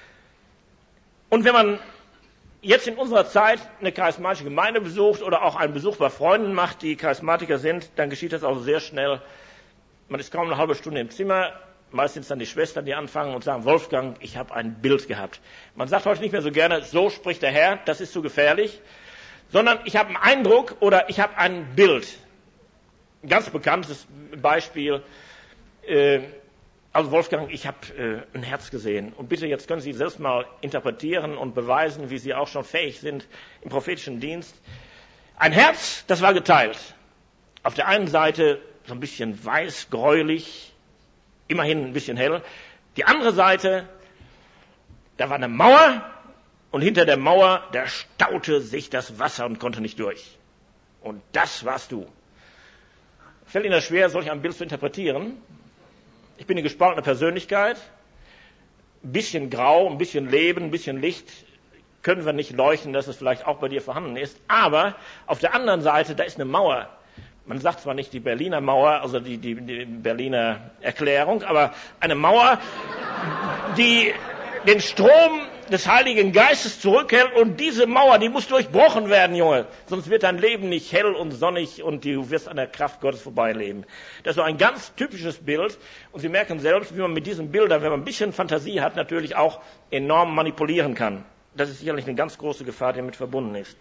Und wenn man jetzt in unserer Zeit eine charismatische Gemeinde besucht oder auch einen Besuch bei Freunden macht, die Charismatiker sind, dann geschieht das auch sehr schnell. Man ist kaum eine halbe Stunde im Zimmer. Meist sind es dann die Schwestern, die anfangen und sagen, Wolfgang, ich habe ein Bild gehabt. Man sagt heute nicht mehr so gerne, so spricht der Herr, das ist zu gefährlich, sondern ich habe einen Eindruck oder ich habe ein Bild. Ein ganz bekanntes Beispiel, äh, also Wolfgang, ich habe äh, ein Herz gesehen. Und bitte, jetzt können Sie selbst mal interpretieren und beweisen, wie Sie auch schon fähig sind im prophetischen Dienst. Ein Herz, das war geteilt. Auf der einen Seite so ein bisschen weiß, gräulich, immerhin ein bisschen hell. Die andere Seite, da war eine Mauer und hinter der Mauer, da staute sich das Wasser und konnte nicht durch. Und das warst du. Fällt Ihnen das schwer, solch ein Bild zu interpretieren? Ich bin eine gespaltene Persönlichkeit. Ein bisschen grau, ein bisschen Leben, ein bisschen Licht können wir nicht leuchten, dass es vielleicht auch bei dir vorhanden ist. Aber auf der anderen Seite, da ist eine Mauer. Man sagt zwar nicht die Berliner Mauer, also die, die, die Berliner Erklärung, aber eine Mauer, die den Strom des Heiligen Geistes zurückhält und diese Mauer, die muss durchbrochen werden, Junge. Sonst wird dein Leben nicht hell und sonnig und du wirst an der Kraft Gottes vorbeileben. Das ist so ein ganz typisches Bild und Sie merken selbst, wie man mit diesen Bildern, wenn man ein bisschen Fantasie hat, natürlich auch enorm manipulieren kann. Das ist sicherlich eine ganz große Gefahr, die damit verbunden ist.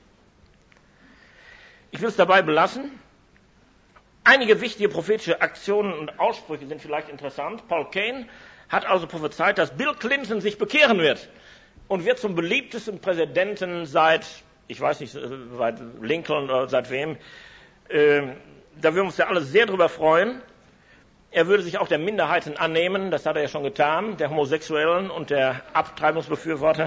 Ich will es dabei belassen. Einige wichtige prophetische Aktionen und Aussprüche sind vielleicht interessant. Paul Kane hat also prophezeit, dass Bill Clinton sich bekehren wird und wird zum beliebtesten Präsidenten seit, ich weiß nicht, seit Lincoln oder seit wem. Äh, da würden wir uns ja alle sehr drüber freuen. Er würde sich auch der Minderheiten annehmen, das hat er ja schon getan, der Homosexuellen und der Abtreibungsbefürworter.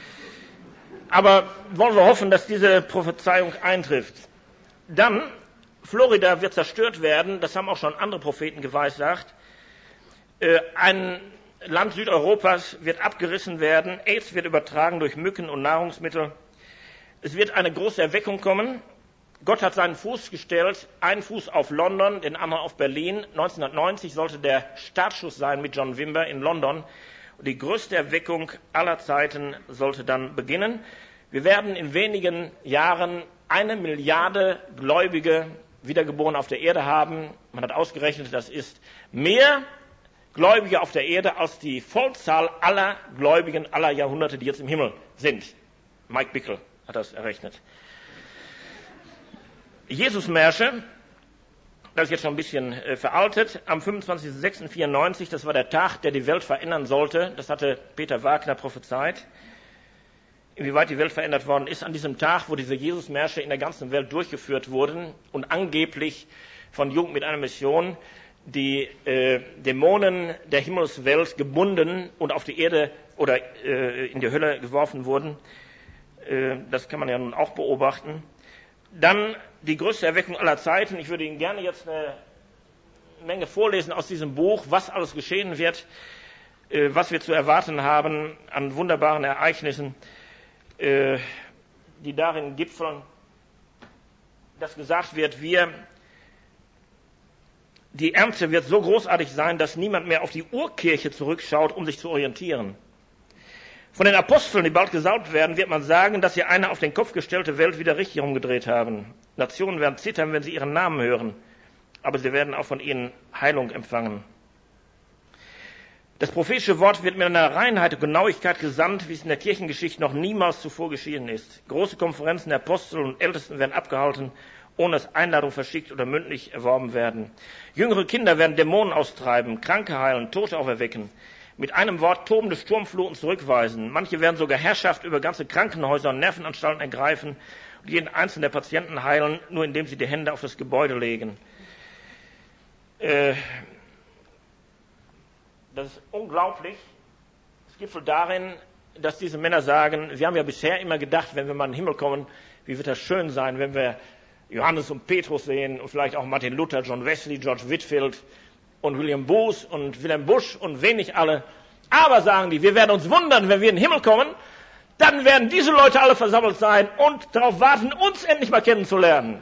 Aber wollen wir hoffen, dass diese Prophezeiung eintrifft. Dann Florida wird zerstört werden, das haben auch schon andere Propheten geweissagt. Äh, ein Land Südeuropas wird abgerissen werden, AIDS wird übertragen durch Mücken und Nahrungsmittel. Es wird eine große Erweckung kommen. Gott hat seinen Fuß gestellt, einen Fuß auf London, den anderen auf Berlin. neunzehnhundertneunzig sollte der Startschuss sein mit John Wimber in London. Und die größte Erweckung aller Zeiten sollte dann beginnen. Wir werden in wenigen Jahren eine Milliarde Gläubige wiedergeboren auf der Erde haben. Man hat ausgerechnet, das ist mehr Gläubige auf der Erde als die Vollzahl aller Gläubigen aller Jahrhunderte, die jetzt im Himmel sind. Mike Bickle hat das errechnet. Jesusmärsche, das ist jetzt schon ein bisschen äh, veraltet, am fünfundzwanzigsten sechsten vierundneunzig, das war der Tag, der die Welt verändern sollte. Das hatte Peter Wagner prophezeit. Inwieweit die Welt verändert worden ist, an diesem Tag, wo diese Jesusmärsche in der ganzen Welt durchgeführt wurden und angeblich von Jugend mit einer Mission die äh, Dämonen der Himmelswelt gebunden und auf die Erde oder äh, in die Hölle geworfen wurden. Äh, das kann man ja nun auch beobachten. Dann die größte Erweckung aller Zeiten. Ich würde Ihnen gerne jetzt eine Menge vorlesen aus diesem Buch, was alles geschehen wird, äh, was wir zu erwarten haben an wunderbaren Ereignissen, äh, die darin gipfeln, dass gesagt wird, wir Die Ernte wird so großartig sein, dass niemand mehr auf die Urkirche zurückschaut, um sich zu orientieren. Von den Aposteln, die bald gesalbt werden, wird man sagen, dass sie eine auf den Kopf gestellte Welt wieder richtig umgedreht haben. Nationen werden zittern, wenn sie ihren Namen hören, aber sie werden auch von ihnen Heilung empfangen. Das prophetische Wort wird mit einer Reinheit und Genauigkeit gesandt, wie es in der Kirchengeschichte noch niemals zuvor geschehen ist. Große Konferenzen der Apostel und Ältesten werden abgehalten, ohne dass Einladung verschickt oder mündlich erworben werden. Jüngere Kinder werden Dämonen austreiben, Kranke heilen, Tote auferwecken, mit einem Wort tobende Sturmfluten zurückweisen. Manche werden sogar Herrschaft über ganze Krankenhäuser und Nervenanstalten ergreifen und jeden einzelnen der Patienten heilen, nur indem sie die Hände auf das Gebäude legen. Äh, das ist unglaublich. Es gipfelt darin, dass diese Männer sagen, wir haben ja bisher immer gedacht, wenn wir mal in den Himmel kommen, wie wird das schön sein, wenn wir Johannes und Petrus sehen und vielleicht auch Martin Luther, John Wesley, George Whitefield und William Booth und Wilhelm Busch und wen nicht alle. Aber, sagen die, wir werden uns wundern, wenn wir in den Himmel kommen, dann werden diese Leute alle versammelt sein und darauf warten, uns endlich mal kennenzulernen.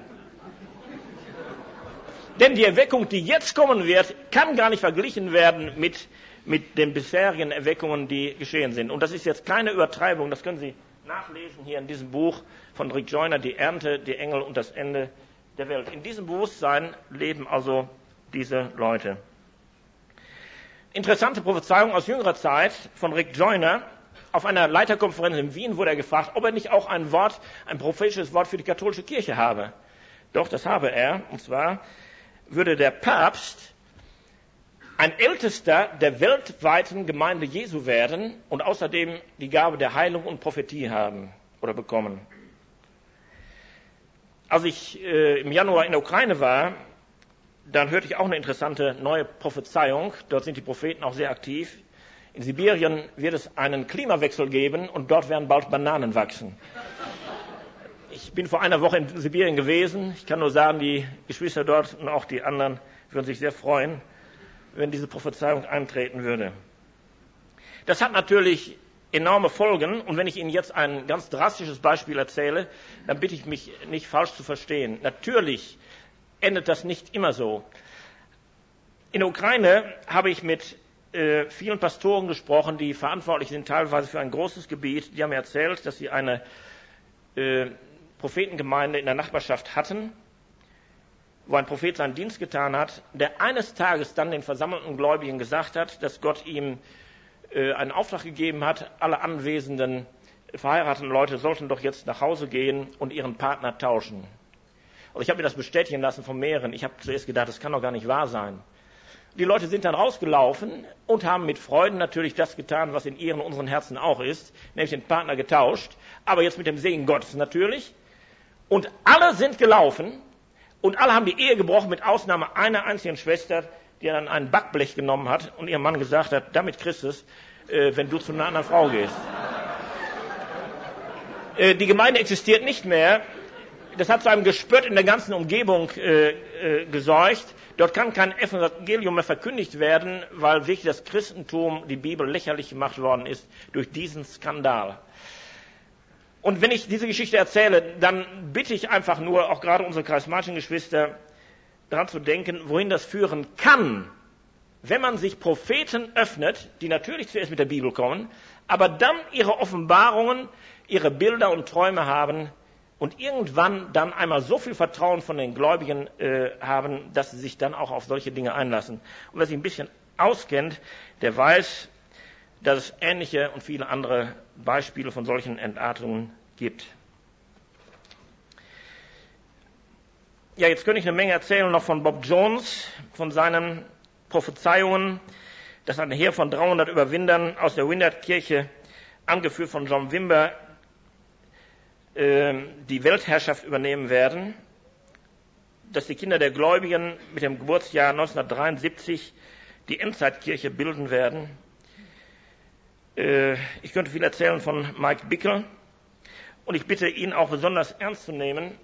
Denn die Erweckung, die jetzt kommen wird, kann gar nicht verglichen werden mit, mit den bisherigen Erweckungen, die geschehen sind. Und das ist jetzt keine Übertreibung, das können Sie nachlesen hier in diesem Buch von Rick Joyner, die Ernte, die Engel und das Ende der Welt. In diesem Bewusstsein leben also diese Leute. Interessante Prophezeiung aus jüngerer Zeit von Rick Joyner. Auf einer Leiterkonferenz in Wien wurde er gefragt, ob er nicht auch ein Wort, ein prophetisches Wort für die katholische Kirche habe. Doch, das habe er. Und zwar würde der Papst ein Ältester der weltweiten Gemeinde Jesu werden und außerdem die Gabe der Heilung und Prophetie haben oder bekommen. Als ich äh, im Januar in der Ukraine war, dann hörte ich auch eine interessante neue Prophezeiung. Dort sind die Propheten auch sehr aktiv. In Sibirien wird es einen Klimawechsel geben und dort werden bald Bananen wachsen. Ich bin vor einer Woche in Sibirien gewesen. Ich kann nur sagen, die Geschwister dort und auch die anderen würden sich sehr freuen, wenn diese Prophezeiung eintreten würde. Das hat natürlich enorme Folgen. Und wenn ich Ihnen jetzt ein ganz drastisches Beispiel erzähle, dann bitte ich mich nicht falsch zu verstehen. Natürlich endet das nicht immer so. In der Ukraine habe ich mit äh, vielen Pastoren gesprochen, die verantwortlich sind teilweise für ein großes Gebiet. Die haben mir erzählt, dass sie eine äh, Prophetengemeinde in der Nachbarschaft hatten, wo ein Prophet seinen Dienst getan hat, der eines Tages dann den versammelten Gläubigen gesagt hat, dass Gott ihm äh, einen Auftrag gegeben hat, alle anwesenden verheirateten Leute sollten doch jetzt nach Hause gehen und ihren Partner tauschen. Und ich habe mir das bestätigen lassen von mehreren. Ich habe zuerst gedacht, das kann doch gar nicht wahr sein. Die Leute sind dann rausgelaufen und haben mit Freuden natürlich das getan, was in ihren und unseren Herzen auch ist, nämlich den Partner getauscht, aber jetzt mit dem Segen Gottes natürlich. Und alle sind gelaufen und alle haben die Ehe gebrochen, mit Ausnahme einer einzigen Schwester, die dann ein Backblech genommen hat und ihrem Mann gesagt hat, damit kriegst du es, äh, wenn du zu einer anderen Frau gehst. äh, die Gemeinde existiert nicht mehr. Das hat zu einem Gespött in der ganzen Umgebung äh, äh, gesorgt. Dort kann kein Evangelium mehr verkündigt werden, weil wirklich das Christentum, die Bibel lächerlich gemacht worden ist durch diesen Skandal. Und wenn ich diese Geschichte erzähle, dann bitte ich einfach nur, auch gerade unsere charismatischen Geschwister, daran zu denken, wohin das führen kann, wenn man sich Propheten öffnet, die natürlich zuerst mit der Bibel kommen, aber dann ihre Offenbarungen, ihre Bilder und Träume haben und irgendwann dann einmal so viel Vertrauen von den Gläubigen äh, haben, dass sie sich dann auch auf solche Dinge einlassen. Und was ich ein bisschen auskennt, der weiß, dass es ähnliche und viele andere Beispiele von solchen Entartungen gibt. Ja, jetzt könnte ich eine Menge erzählen noch von Bob Jones, von seinen Prophezeiungen, dass ein Heer von dreihundert Überwindern aus der Windert-Kirche, angeführt von John Wimber, äh, die Weltherrschaft übernehmen werden, dass die Kinder der Gläubigen mit dem Geburtsjahr neunzehnhundertdreiundsiebzig die Endzeitkirche bilden werden. Äh, ich könnte viel erzählen von Mike Bickle und ich bitte ihn auch besonders ernst zu nehmen.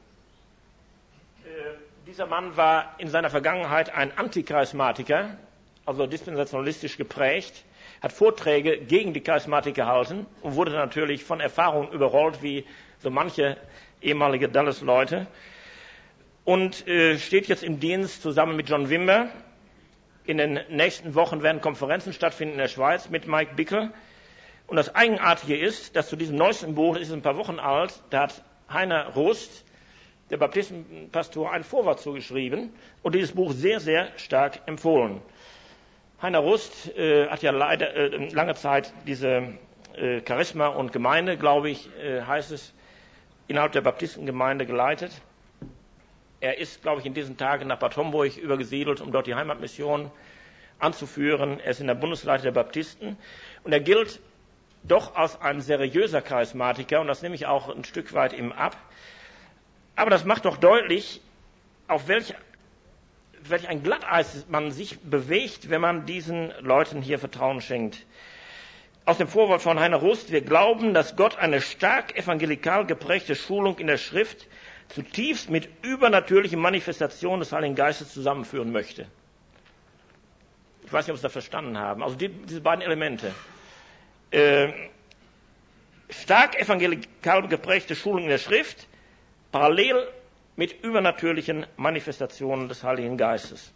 Dieser Mann war in seiner Vergangenheit ein Anticharismatiker, also dispensationalistisch geprägt, hat Vorträge gegen die Charismatik gehalten und wurde natürlich von Erfahrungen überrollt, wie so manche ehemalige Dallas-Leute. Und äh, steht jetzt im Dienst zusammen mit John Wimber. In den nächsten Wochen werden Konferenzen stattfinden in der Schweiz mit Mike Bickle. Und das Eigenartige ist, dass zu diesem neuesten Buch, das ist ein paar Wochen alt, da hat Heiner Rust, der Baptistenpastor, ein Vorwort zugeschrieben und dieses Buch sehr, sehr stark empfohlen. Heiner Rust äh, hat ja leider äh, lange Zeit diese äh, Charisma und Gemeinde, glaube ich, äh, heißt es, innerhalb der Baptistengemeinde geleitet. Er ist, glaube ich, in diesen Tagen nach Bad Homburg übergesiedelt, um dort die Heimatmission anzuführen. Er ist in der Bundesleiter der Baptisten und er gilt doch als ein seriöser Charismatiker und das nehme ich auch ein Stück weit ihm ab. Aber das macht doch deutlich, auf welch, welch ein Glatteis man sich bewegt, wenn man diesen Leuten hier Vertrauen schenkt. Aus dem Vorwort von Heiner Rust: Wir glauben, dass Gott eine stark evangelikal geprägte Schulung in der Schrift zutiefst mit übernatürlichen Manifestationen des Heiligen Geistes zusammenführen möchte. Ich weiß nicht, ob Sie das verstanden haben. Also die, diese beiden Elemente. Äh, stark evangelikal geprägte Schulung in der Schrift, parallel mit übernatürlichen Manifestationen des Heiligen Geistes.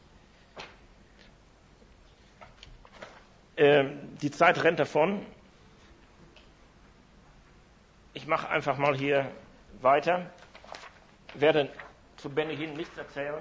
Ähm, die Zeit rennt davon. Ich mache einfach mal hier weiter. Ich werde zu Benny Hinn nichts erzählen.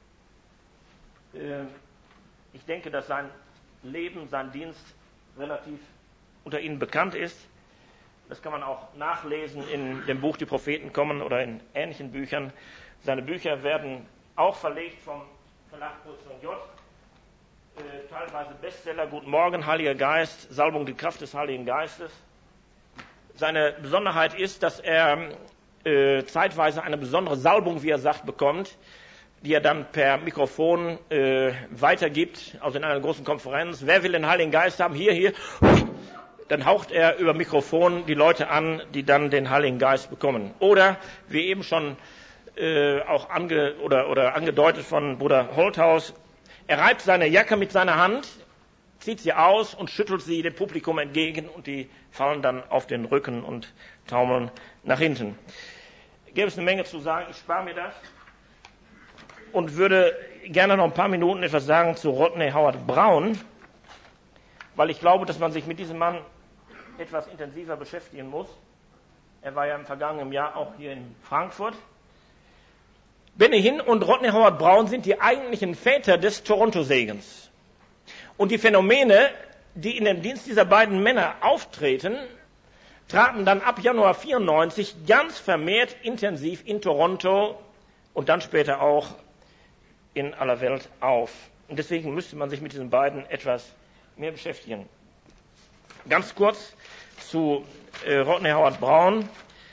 Ähm, ich denke, dass sein Leben, sein Dienst relativ unter Ihnen bekannt ist. Das kann man auch nachlesen in dem Buch Die Propheten kommen oder in ähnlichen Büchern. Seine Bücher werden auch verlegt vom Verlag Y J. Äh, teilweise Bestseller, Guten Morgen, Heiliger Geist, Salbung, die Kraft des Heiligen Geistes. Seine Besonderheit ist, dass er äh, zeitweise eine besondere Salbung, wie er sagt, bekommt, die er dann per Mikrofon äh, weitergibt, also in einer großen Konferenz. Wer will den Heiligen Geist haben? Hier, hier. Dann haucht er über Mikrofon die Leute an, die dann den Heiligen Geist bekommen. Oder, wie eben schon äh, auch ange, oder, oder angedeutet von Bruder Holthaus, er reibt seine Jacke mit seiner Hand, zieht sie aus und schüttelt sie dem Publikum entgegen und die fallen dann auf den Rücken und taumeln nach hinten. Gäbe es eine Menge zu sagen, ich spare mir das und würde gerne noch ein paar Minuten etwas sagen zu Rodney Howard-Browne, weil ich glaube, dass man sich mit diesem Mann etwas intensiver beschäftigen muss. Er war ja im vergangenen Jahr auch hier in Frankfurt. Benny Hinn und Rodney Howard-Browne sind die eigentlichen Väter des Toronto-Segens. Und die Phänomene, die in dem Dienst dieser beiden Männer auftreten, traten dann ab Januar vierundneunzig ganz vermehrt intensiv in Toronto und dann später auch in aller Welt auf. Und deswegen müsste man sich mit diesen beiden etwas mehr beschäftigen. Ganz kurz zu äh, Rodney Howard-Browne.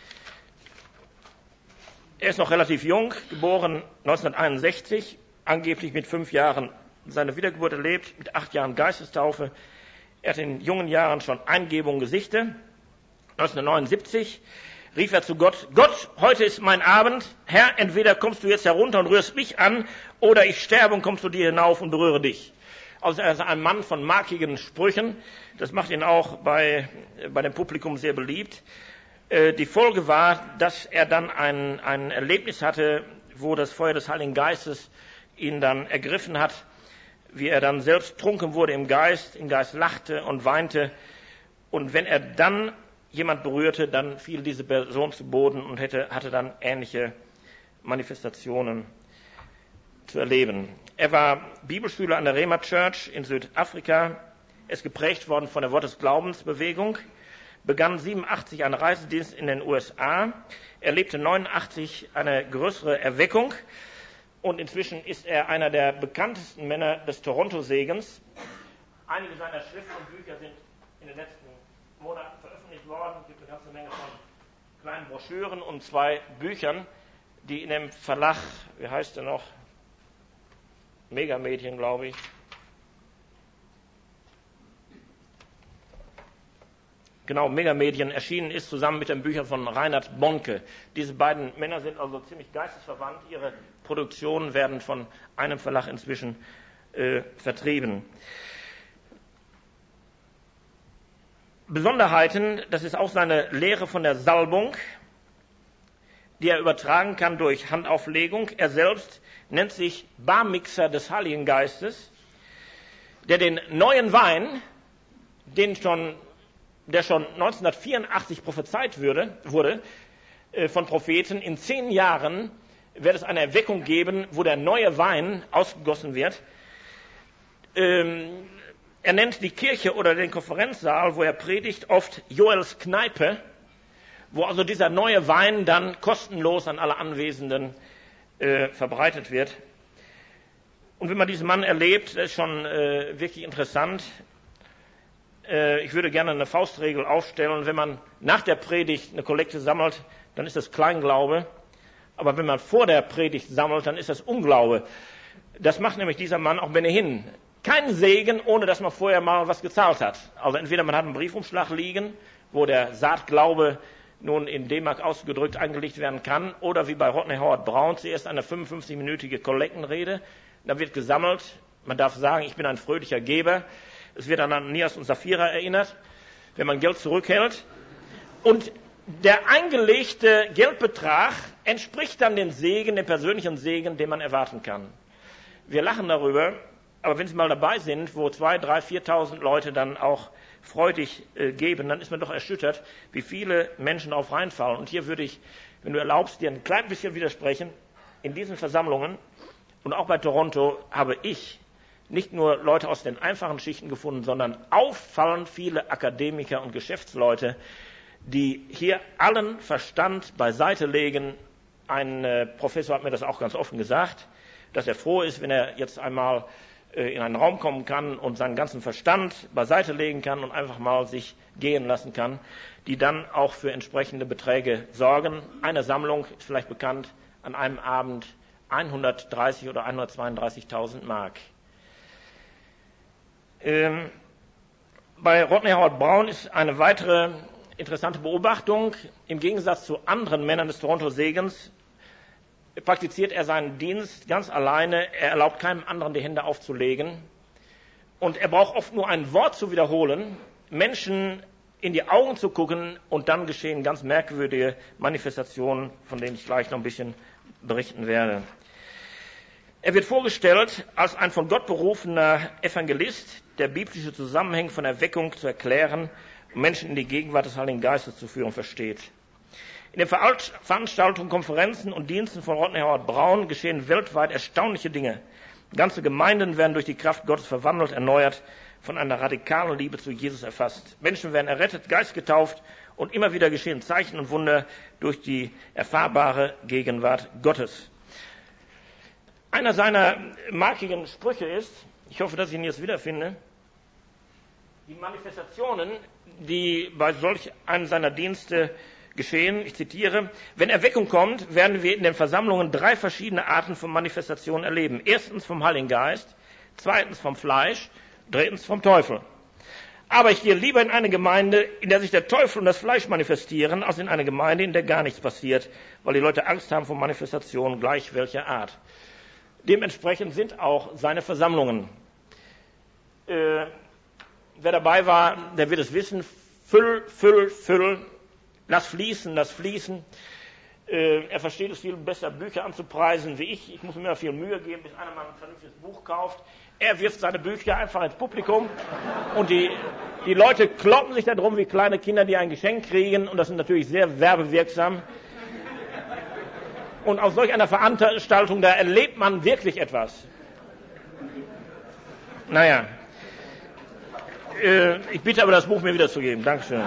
Er ist noch relativ jung, geboren neunzehnhunderteinundsechzig, angeblich mit fünf Jahren seine Wiedergeburt erlebt, mit acht Jahren Geistestaufe. Er hat in jungen Jahren schon Eingebung Gesichte. neunzehnhundertneunundsiebzig rief er zu Gott: Gott, heute ist mein Abend. Herr, entweder kommst du jetzt herunter und rührst mich an, oder ich sterbe und kommst du dir hinauf und berühre dich. Also er ist ein Mann von markigen Sprüchen. Das macht ihn auch bei, bei dem Publikum sehr beliebt. Äh, die Folge war, dass er dann ein, ein Erlebnis hatte, wo das Feuer des Heiligen Geistes ihn dann ergriffen hat, wie er dann selbst trunken wurde im Geist, im Geist lachte und weinte. Und wenn er dann jemand berührte, dann fiel diese Person zu Boden und hätte, hatte dann ähnliche Manifestationen. zu erleben. Er war Bibelschüler an der Rhema Church in Südafrika. Er ist geprägt worden von der Wort des Glaubens Bewegung, begann siebenundachtzig einen Reisedienst in den U S A, erlebte neunundachtzig eine größere Erweckung und inzwischen ist er einer der bekanntesten Männer des Toronto-Segens. Einige seiner Schriften und Bücher sind in den letzten Monaten veröffentlicht worden. Es gibt eine ganze Menge von kleinen Broschüren und zwei Büchern, die in dem Verlag, wie heißt der noch, Megamedien, glaube ich, genau, Megamedien erschienen ist, zusammen mit den Büchern von Reinhard Bonke. Diese beiden Männer sind also ziemlich geistesverwandt. Ihre Produktionen werden von einem Verlag inzwischen äh, vertrieben. Besonderheiten, das ist auch seine Lehre von der Salbung, die er übertragen kann durch Handauflegung. Er selbst nennt sich Barmixer des Heiligen Geistes, der den neuen Wein, den schon, der schon neunzehnhundertvierundachtzig prophezeit würde, wurde äh, von Propheten, in zehn Jahren wird es eine Erweckung geben, wo der neue Wein ausgegossen wird. Ähm, er nennt die Kirche oder den Konferenzsaal, wo er predigt, oft Joels Kneipe, wo also dieser neue Wein dann kostenlos an alle Anwesenden äh, verbreitet wird. Und wenn man diesen Mann erlebt, das ist schon äh, wirklich interessant. Äh, ich würde gerne eine Faustregel aufstellen. Wenn man nach der Predigt eine Kollekte sammelt, dann ist das Kleinglaube. Aber wenn man vor der Predigt sammelt, dann ist das Unglaube. Das macht nämlich dieser Mann auch ohnehin. Kein Segen, ohne dass man vorher mal was gezahlt hat. Also entweder man hat einen Briefumschlag liegen, wo der Saatglaube nun in D-Mark ausgedrückt eingelegt werden kann, oder wie bei Rodney Howard Brown zuerst eine fünfundfünfzig-minütige Kollektenrede. Da wird gesammelt. Man darf sagen, ich bin ein fröhlicher Geber. Es wird an Ananias und Sapphira erinnert, wenn man Geld zurückhält. Und der eingelegte Geldbetrag entspricht dann dem Segen, dem persönlichen Segen, den man erwarten kann. Wir lachen darüber, aber wenn Sie mal dabei sind, wo zwei, drei, viertausend Leute dann auch freudig äh, geben, dann ist man doch erschüttert, wie viele Menschen darauf reinfallen. Und hier würde ich, wenn du erlaubst, dir ein klein bisschen widersprechen. In diesen Versammlungen und auch bei Toronto habe ich nicht nur Leute aus den einfachen Schichten gefunden, sondern auffallend viele Akademiker und Geschäftsleute, die hier allen Verstand beiseite legen. Ein äh, Professor hat mir das auch ganz offen gesagt, dass er froh ist, wenn er jetzt einmal äh, in einen Raum kommen kann und seinen ganzen Verstand beiseite legen kann und einfach mal sich gehen lassen kann, die dann auch für entsprechende Beträge sorgen. Eine Sammlung ist vielleicht bekannt, an einem Abend hundertdreißig oder hundertzweiunddreißigtausend Mark. Ähm, bei Rodney Howard Brown ist eine weitere interessante Beobachtung. Im Gegensatz zu anderen Männern des Toronto-Segens praktiziert er seinen Dienst ganz alleine. Er erlaubt keinem anderen, die Hände aufzulegen. Und er braucht oft nur ein Wort zu wiederholen, Menschen in die Augen zu gucken, und dann geschehen ganz merkwürdige Manifestationen, von denen ich gleich noch ein bisschen berichten werde. Er wird vorgestellt als ein von Gott berufener Evangelist, der biblische Zusammenhänge von Erweckung zu erklären und Menschen in die Gegenwart des Heiligen Geistes zu führen versteht. In den Veranstaltungen, Konferenzen und Diensten von Rodney Howard Brown geschehen weltweit erstaunliche Dinge. Ganze Gemeinden werden durch die Kraft Gottes verwandelt, erneuert, von einer radikalen Liebe zu Jesus erfasst. Menschen werden errettet, geistgetauft, und immer wieder geschehen Zeichen und Wunder durch die erfahrbare Gegenwart Gottes. Einer seiner markigen Sprüche ist, ich hoffe, dass ich ihn jetzt wiederfinde, die Manifestationen, die bei solch einem seiner Dienste geschehen, ich zitiere: Wenn Erweckung kommt, werden wir in den Versammlungen drei verschiedene Arten von Manifestationen erleben. Erstens vom Heiligen Geist, zweitens vom Fleisch, drittens vom Teufel. Aber ich gehe lieber in eine Gemeinde, in der sich der Teufel und das Fleisch manifestieren, als in eine Gemeinde, in der gar nichts passiert, weil die Leute Angst haben vor Manifestationen gleich welcher Art. Dementsprechend sind auch seine Versammlungen. Äh, wer dabei war, der wird es wissen: Füll, füll, füll. Lass fließen, lass fließen. Äh, er versteht es viel besser, Bücher anzupreisen wie ich. Ich muss mir viel Mühe geben, bis einer mal ein vernünftiges Buch kauft. Er wirft seine Bücher einfach ins Publikum und die, die Leute kloppen sich da drum wie kleine Kinder, die ein Geschenk kriegen, und das ist natürlich sehr werbewirksam. Und auf solch einer Veranstaltung, da erlebt man wirklich etwas. Naja, äh, ich bitte aber, das Buch mir wiederzugeben. Dankeschön.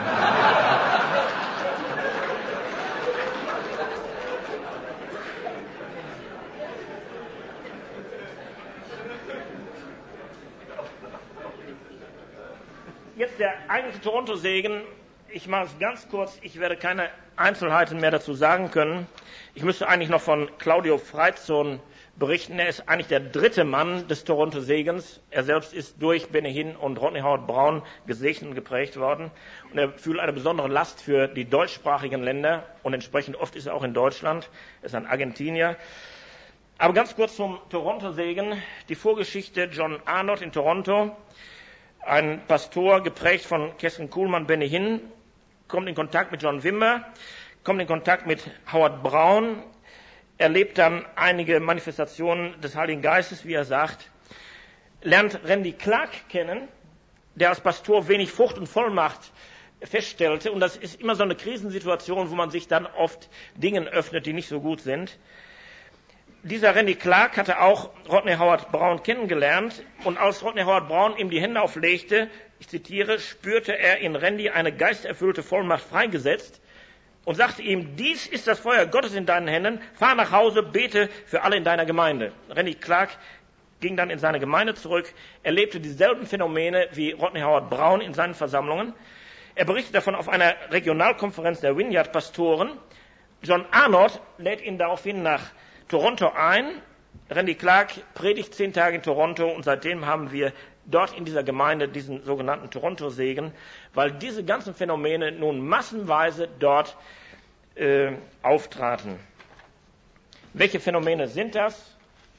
Jetzt der eigentliche Toronto-Segen. Ich mache es ganz kurz. Ich werde keine Einzelheiten mehr dazu sagen können. Ich müsste eigentlich noch von Claudio Freizon berichten. Er ist eigentlich der dritte Mann des Toronto-Segens. Er selbst ist durch Benny Hinn und Rodney Howard-Browne gesegnet und geprägt worden. Und er fühlt eine besondere Last für die deutschsprachigen Länder. Und entsprechend oft ist er auch in Deutschland. Er ist ein Argentinier. Aber ganz kurz zum Toronto-Segen. Die Vorgeschichte: John Arnott in Toronto, ein Pastor, geprägt von Keston Kuhlmann, Benny Hinn, kommt in Kontakt mit John Wimber, kommt in Kontakt mit Howard Browne, erlebt dann einige Manifestationen des Heiligen Geistes, wie er sagt, lernt Randy Clark kennen, der als Pastor wenig Frucht und Vollmacht feststellte. Und das ist immer so eine Krisensituation, wo man sich dann oft Dingen öffnet, die nicht so gut sind. Dieser Randy Clark hatte auch Rodney Howard-Browne kennengelernt, und als Rodney Howard-Browne ihm die Hände auflegte, ich zitiere, spürte er in Randy eine geisterfüllte Vollmacht freigesetzt und sagte ihm: Dies ist das Feuer Gottes in deinen Händen, fahr nach Hause, bete für alle in deiner Gemeinde. Randy Clark ging dann in seine Gemeinde zurück, erlebte dieselben Phänomene wie Rodney Howard-Browne in seinen Versammlungen. Er berichtet davon auf einer Regionalkonferenz der Vineyard-Pastoren. John Arnott lädt ihn daraufhin nach Toronto ein. Randy Clark predigt zehn Tage in Toronto, und seitdem haben wir dort in dieser Gemeinde diesen sogenannten Toronto-Segen, weil diese ganzen Phänomene nun massenweise dort äh, auftraten. Welche Phänomene sind das?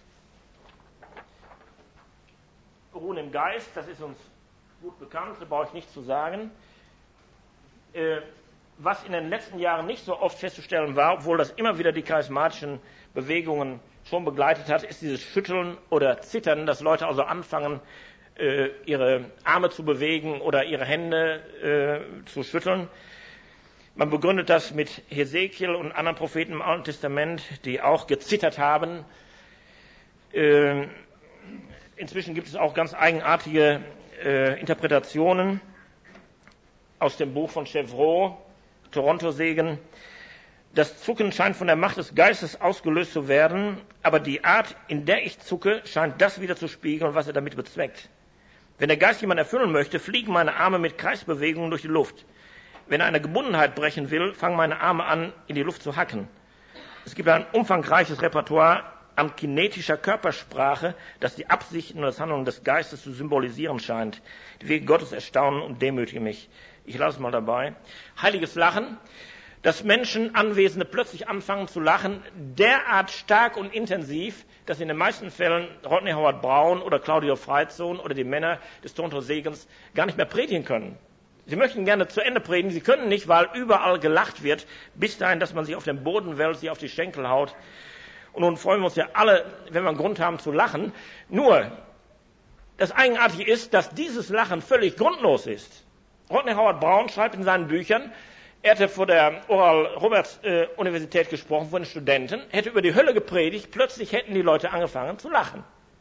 Ruhen im Geist, das ist uns gut bekannt, da brauche ich nichts zu sagen. Äh, was in den letzten Jahren nicht so oft festzustellen war, obwohl das immer wieder die charismatischen Bewegungen schon begleitet hat, ist dieses Schütteln oder Zittern, dass Leute also anfangen, äh, ihre Arme zu bewegen oder ihre Hände äh, zu schütteln. Man begründet das mit Hesekiel und anderen Propheten im Alten Testament, die auch gezittert haben. Äh, inzwischen gibt es auch ganz eigenartige äh, Interpretationen aus dem Buch von Chevreau, Toronto-Segen. Das Zucken scheint von der Macht des Geistes ausgelöst zu werden, aber die Art, in der ich zucke, scheint das wieder zu spiegeln, was er damit bezweckt. Wenn der Geist jemanden erfüllen möchte, fliegen meine Arme mit Kreisbewegungen durch die Luft. Wenn er eine Gebundenheit brechen will, fangen meine Arme an, in die Luft zu hacken. Es gibt ein umfangreiches Repertoire an kinetischer Körpersprache, das die Absichten und das Handeln des Geistes zu symbolisieren scheint. Die Wege Gottes erstaunen und demütigen mich. Ich lasse es mal dabei. Heiliges Lachen. Dass Menschen, Anwesende, plötzlich anfangen zu lachen, derart stark und intensiv, dass in den meisten Fällen Rodney Howard-Browne oder Claudio Freizon oder die Männer des Toronto-Segens gar nicht mehr predigen können. Sie möchten gerne zu Ende predigen, sie können nicht, weil überall gelacht wird, bis dahin, dass man sich auf den Boden wälzt, sich auf die Schenkel haut. Und nun freuen wir uns ja alle, wenn wir einen Grund haben zu lachen. Nur, das Eigenartige ist, dass dieses Lachen völlig grundlos ist. Rodney Howard-Browne schreibt in seinen Büchern, er hätte vor der Oral-Roberts-Universität äh, gesprochen, von den Studenten, hätte über die Hölle gepredigt, plötzlich hätten die Leute angefangen zu lachen.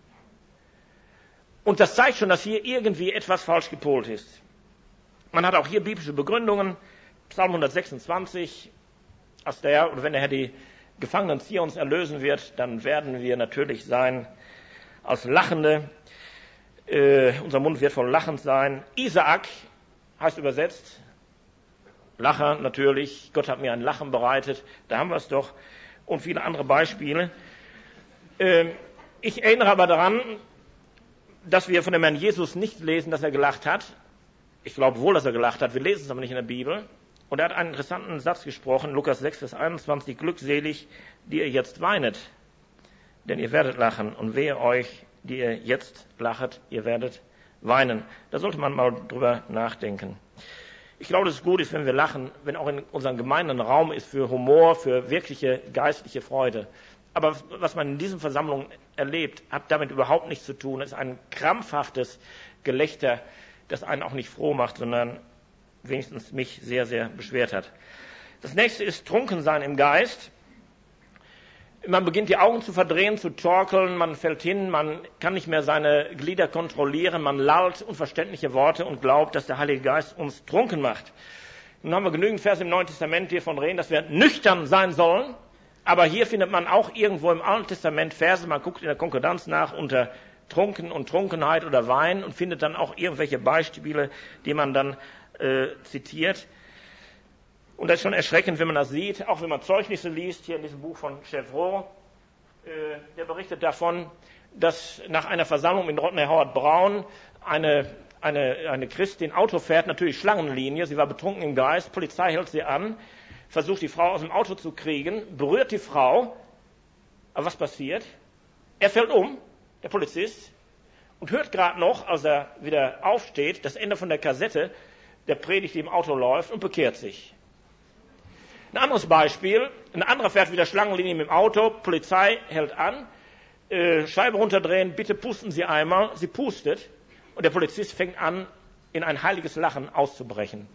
Und das zeigt schon, dass hier irgendwie etwas falsch gepolt ist. Man hat auch hier biblische Begründungen. Psalm hundertsechsundzwanzig, als der Herr, oder wenn der Herr die Gefangenen Zions erlösen wird, dann werden wir natürlich sein als Lachende. Äh, unser Mund wird voll Lachend sein. Isaak heißt übersetzt Lacher natürlich, Gott hat mir ein Lachen bereitet, da haben wir es doch, und viele andere Beispiele. Ähm, ich erinnere aber daran, dass wir von dem Herrn Jesus nicht lesen, dass er gelacht hat. Ich glaube wohl, dass er gelacht hat, wir lesen es aber nicht in der Bibel. Und er hat einen interessanten Satz gesprochen, Lukas sechs, Vers einundzwanzig, glückselig, die ihr jetzt weinet, denn ihr werdet lachen, und wehe euch, die ihr jetzt lachet, ihr werdet weinen. Da sollte man mal drüber nachdenken. Ich glaube, dass es gut ist, wenn wir lachen, wenn auch in unserem Gemeinden ein Raum ist für Humor, für wirkliche geistliche Freude. Aber was man in diesen Versammlungen erlebt, hat damit überhaupt nichts zu tun. Es ist ein krampfhaftes Gelächter, das einen auch nicht froh macht, sondern wenigstens mich sehr, sehr beschwert hat. Das nächste ist Trunkensein im Geist. Man beginnt die Augen zu verdrehen, zu torkeln, man fällt hin, man kann nicht mehr seine Glieder kontrollieren, man lallt unverständliche Worte und glaubt, dass der Heilige Geist uns trunken macht. Nun haben wir genügend Verse im Neuen Testament, die davon reden, dass wir nüchtern sein sollen. Aber hier findet man auch irgendwo im Alten Testament Verse, man guckt in der Konkordanz nach unter Trunken und Trunkenheit oder Wein und findet dann auch irgendwelche Beispiele, die man dann äh, zitiert. Und das ist schon erschreckend, wenn man das sieht, auch wenn man Zeugnisse liest, hier in diesem Buch von Chevreau, äh, der berichtet davon, dass nach einer Versammlung in Rodney Howard Brown eine, eine, eine Christin Auto fährt, natürlich Schlangenlinie, sie war betrunken im Geist, Polizei hält sie an, versucht die Frau aus dem Auto zu kriegen, berührt die Frau, aber was passiert? Er fällt um, der Polizist, und hört gerade noch, als er wieder aufsteht, das Ende von der Kassette der Predigt, die im Auto läuft, und bekehrt sich. Ein anderes Beispiel, ein anderer fährt wieder Schlangenlinie mit dem Auto, Polizei hält an, äh, Scheibe runterdrehen, bitte pusten Sie einmal, sie pustet und der Polizist fängt an, in ein heiliges Lachen auszubrechen.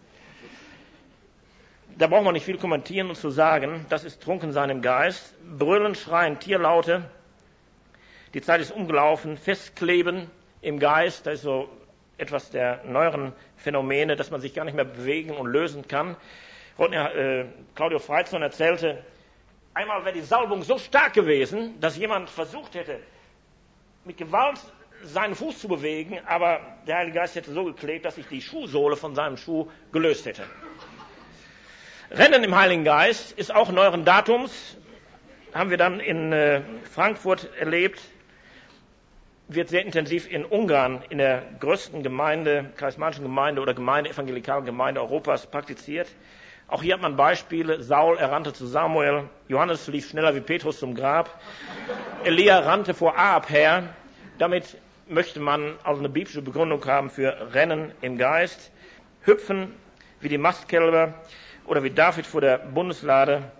Da braucht man nicht viel kommentieren und zu sagen, das ist Trunkensein im Geist, Brüllen, Schreien, Tierlaute, die Zeit ist umgelaufen, Festkleben im Geist, das ist so etwas der neueren Phänomene, dass man sich gar nicht mehr bewegen und lösen kann. Und, äh, Claudio Freizon erzählte, einmal wäre die Salbung so stark gewesen, dass jemand versucht hätte, mit Gewalt seinen Fuß zu bewegen, aber der Heilige Geist hätte so geklebt, dass sich die Schuhsohle von seinem Schuh gelöst hätte. Rennen im Heiligen Geist ist auch neueren Datums, haben wir dann in äh, Frankfurt erlebt, wird sehr intensiv in Ungarn, in der größten Gemeinde, charismatischen Gemeinde oder Gemeinde, evangelikalen Gemeinde Europas praktiziert. Auch hier hat man Beispiele. Saul, er rannte zu Samuel. Johannes lief schneller wie Petrus zum Grab. Elia rannte vor Ahab her. Damit möchte man also eine biblische Begründung haben für Rennen im Geist. Hüpfen wie die Mastkälber oder wie David vor der Bundeslade.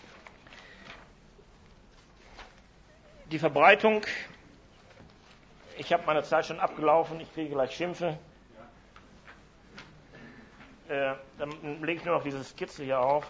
Die Verbreitung. Ich habe meine Zeit schon abgelaufen. Ich kriege gleich Schimpfe. Äh, dann lege ich nur noch diese Skizze hier auf.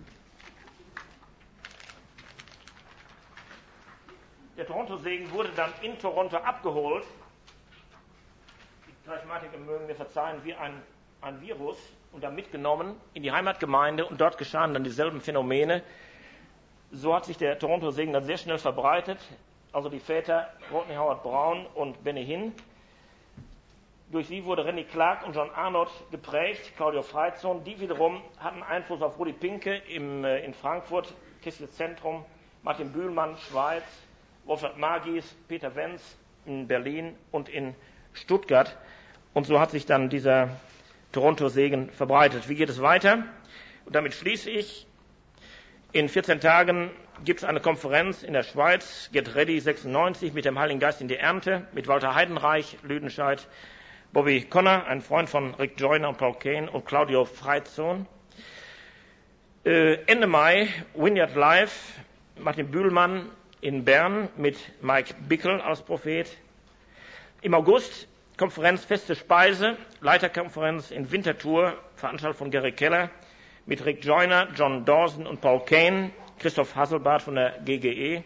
Der Toronto-Segen wurde dann in Toronto abgeholt. Die Charismatiker mögen mir verzeihen, wie ein, ein Virus, und dann mitgenommen in die Heimatgemeinde, und dort geschahen dann dieselben Phänomene. So hat sich der Toronto-Segen dann sehr schnell verbreitet. Also die Väter Rodney Howard Brown und Benny Hinn. Durch sie wurde Randy Clark und John Arnott geprägt, Claudio Freizon. Die wiederum hatten Einfluss auf Rudi Pinke im, äh, in Frankfurt, Christliches Zentrum, Martin Bühlmann, Schweiz, Wolfgang Magis, Peter Wenz in Berlin und in Stuttgart. Und so hat sich dann dieser Toronto-Segen verbreitet. Wie geht es weiter? Und damit schließe ich. In vierzehn Tagen gibt es eine Konferenz in der Schweiz, Get Ready sechsundneunzig, mit dem Heiligen Geist in die Ernte, mit Walter Heidenreich, Lüdenscheid, Bobby Conner, ein Freund von Rick Joyner und Paul Kane, und Claudio Freizon. Äh, Ende Mai, Vineyard Live, Martin Bühlmann in Bern mit Mike Bickel als Prophet. Im August, Konferenz Feste Speise, Leiterkonferenz in Winterthur, veranstaltet von Gary Keller, mit Rick Joyner, John Dawson und Paul Kane, Christoph Hasselbart von der G G E.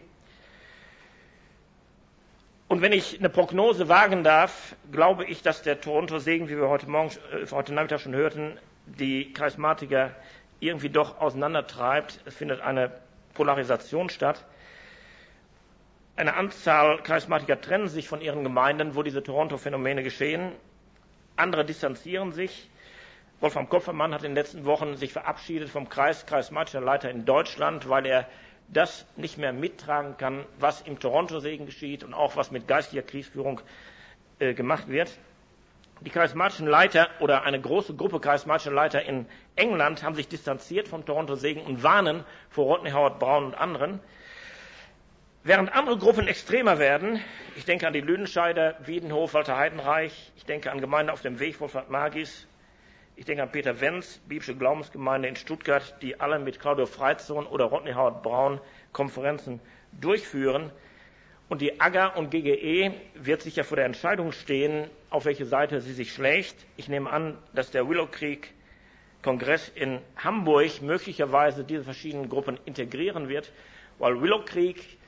Und wenn ich eine Prognose wagen darf, glaube ich, dass der Toronto-Segen, wie wir heute Morgen, äh, heute Nachmittag schon hörten, die Charismatiker irgendwie doch auseinandertreibt. Es findet eine Polarisation statt. Eine Anzahl Charismatiker trennen sich von ihren Gemeinden, wo diese Toronto-Phänomene geschehen. Andere distanzieren sich. Wolfram Kopfermann hat in den letzten Wochen sich verabschiedet vom Kreis charismatischer Leiter in Deutschland, weil er das nicht mehr mittragen kann, was im Toronto-Segen geschieht und auch was mit geistlicher Kriegsführung äh, gemacht wird. Die charismatischen Leiter oder eine große Gruppe charismatischer Leiter in England haben sich distanziert vom Toronto-Segen und warnen vor Rodney Howard Brown und anderen. Während andere Gruppen extremer werden, ich denke an die Lüdenscheider, Wiedenhof, Walter Heidenreich, ich denke an Gemeinde auf dem Weg, Wolfgang Magis, ich denke an Peter Wenz, biblische Glaubensgemeinde in Stuttgart, die alle mit Claudio Freizon oder Rodney Howard Brown Konferenzen durchführen. Und die A G A und G G E wird sicher vor der Entscheidung stehen, auf welche Seite sie sich schlägt. Ich nehme an, dass der Willow Creek Kongress in Hamburg möglicherweise diese verschiedenen Gruppen integrieren wird, weil Willow Creek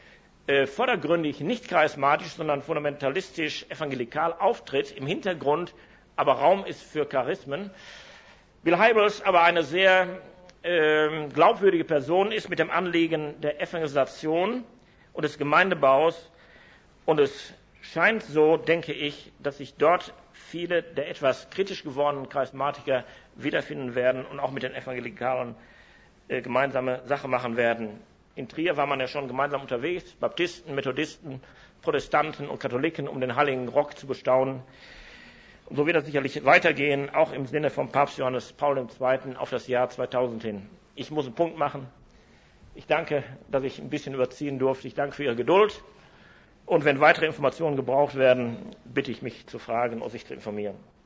äh, vordergründig nicht charismatisch, sondern fundamentalistisch evangelikal auftritt, im Hintergrund aber Raum ist für Charismen. Bill Hybels aber eine sehr äh, glaubwürdige Person ist mit dem Anliegen der Evangelisation und des Gemeindebaus. Und es scheint so, denke ich, dass sich dort viele der etwas kritisch gewordenen Charismatiker wiederfinden werden und auch mit den Evangelikalen äh, gemeinsame Sache machen werden. In Trier war man ja schon gemeinsam unterwegs, Baptisten, Methodisten, Protestanten und Katholiken, um den Heiligen Rock zu bestaunen. Und so wird das sicherlich weitergehen, auch im Sinne von Papst Johannes Paul der Zweite. auf das Jahr zweitausend hin. Ich muss einen Punkt machen. Ich danke, dass ich ein bisschen überziehen durfte. Ich danke für Ihre Geduld. Und wenn weitere Informationen gebraucht werden, bitte ich mich zu fragen und sich zu informieren.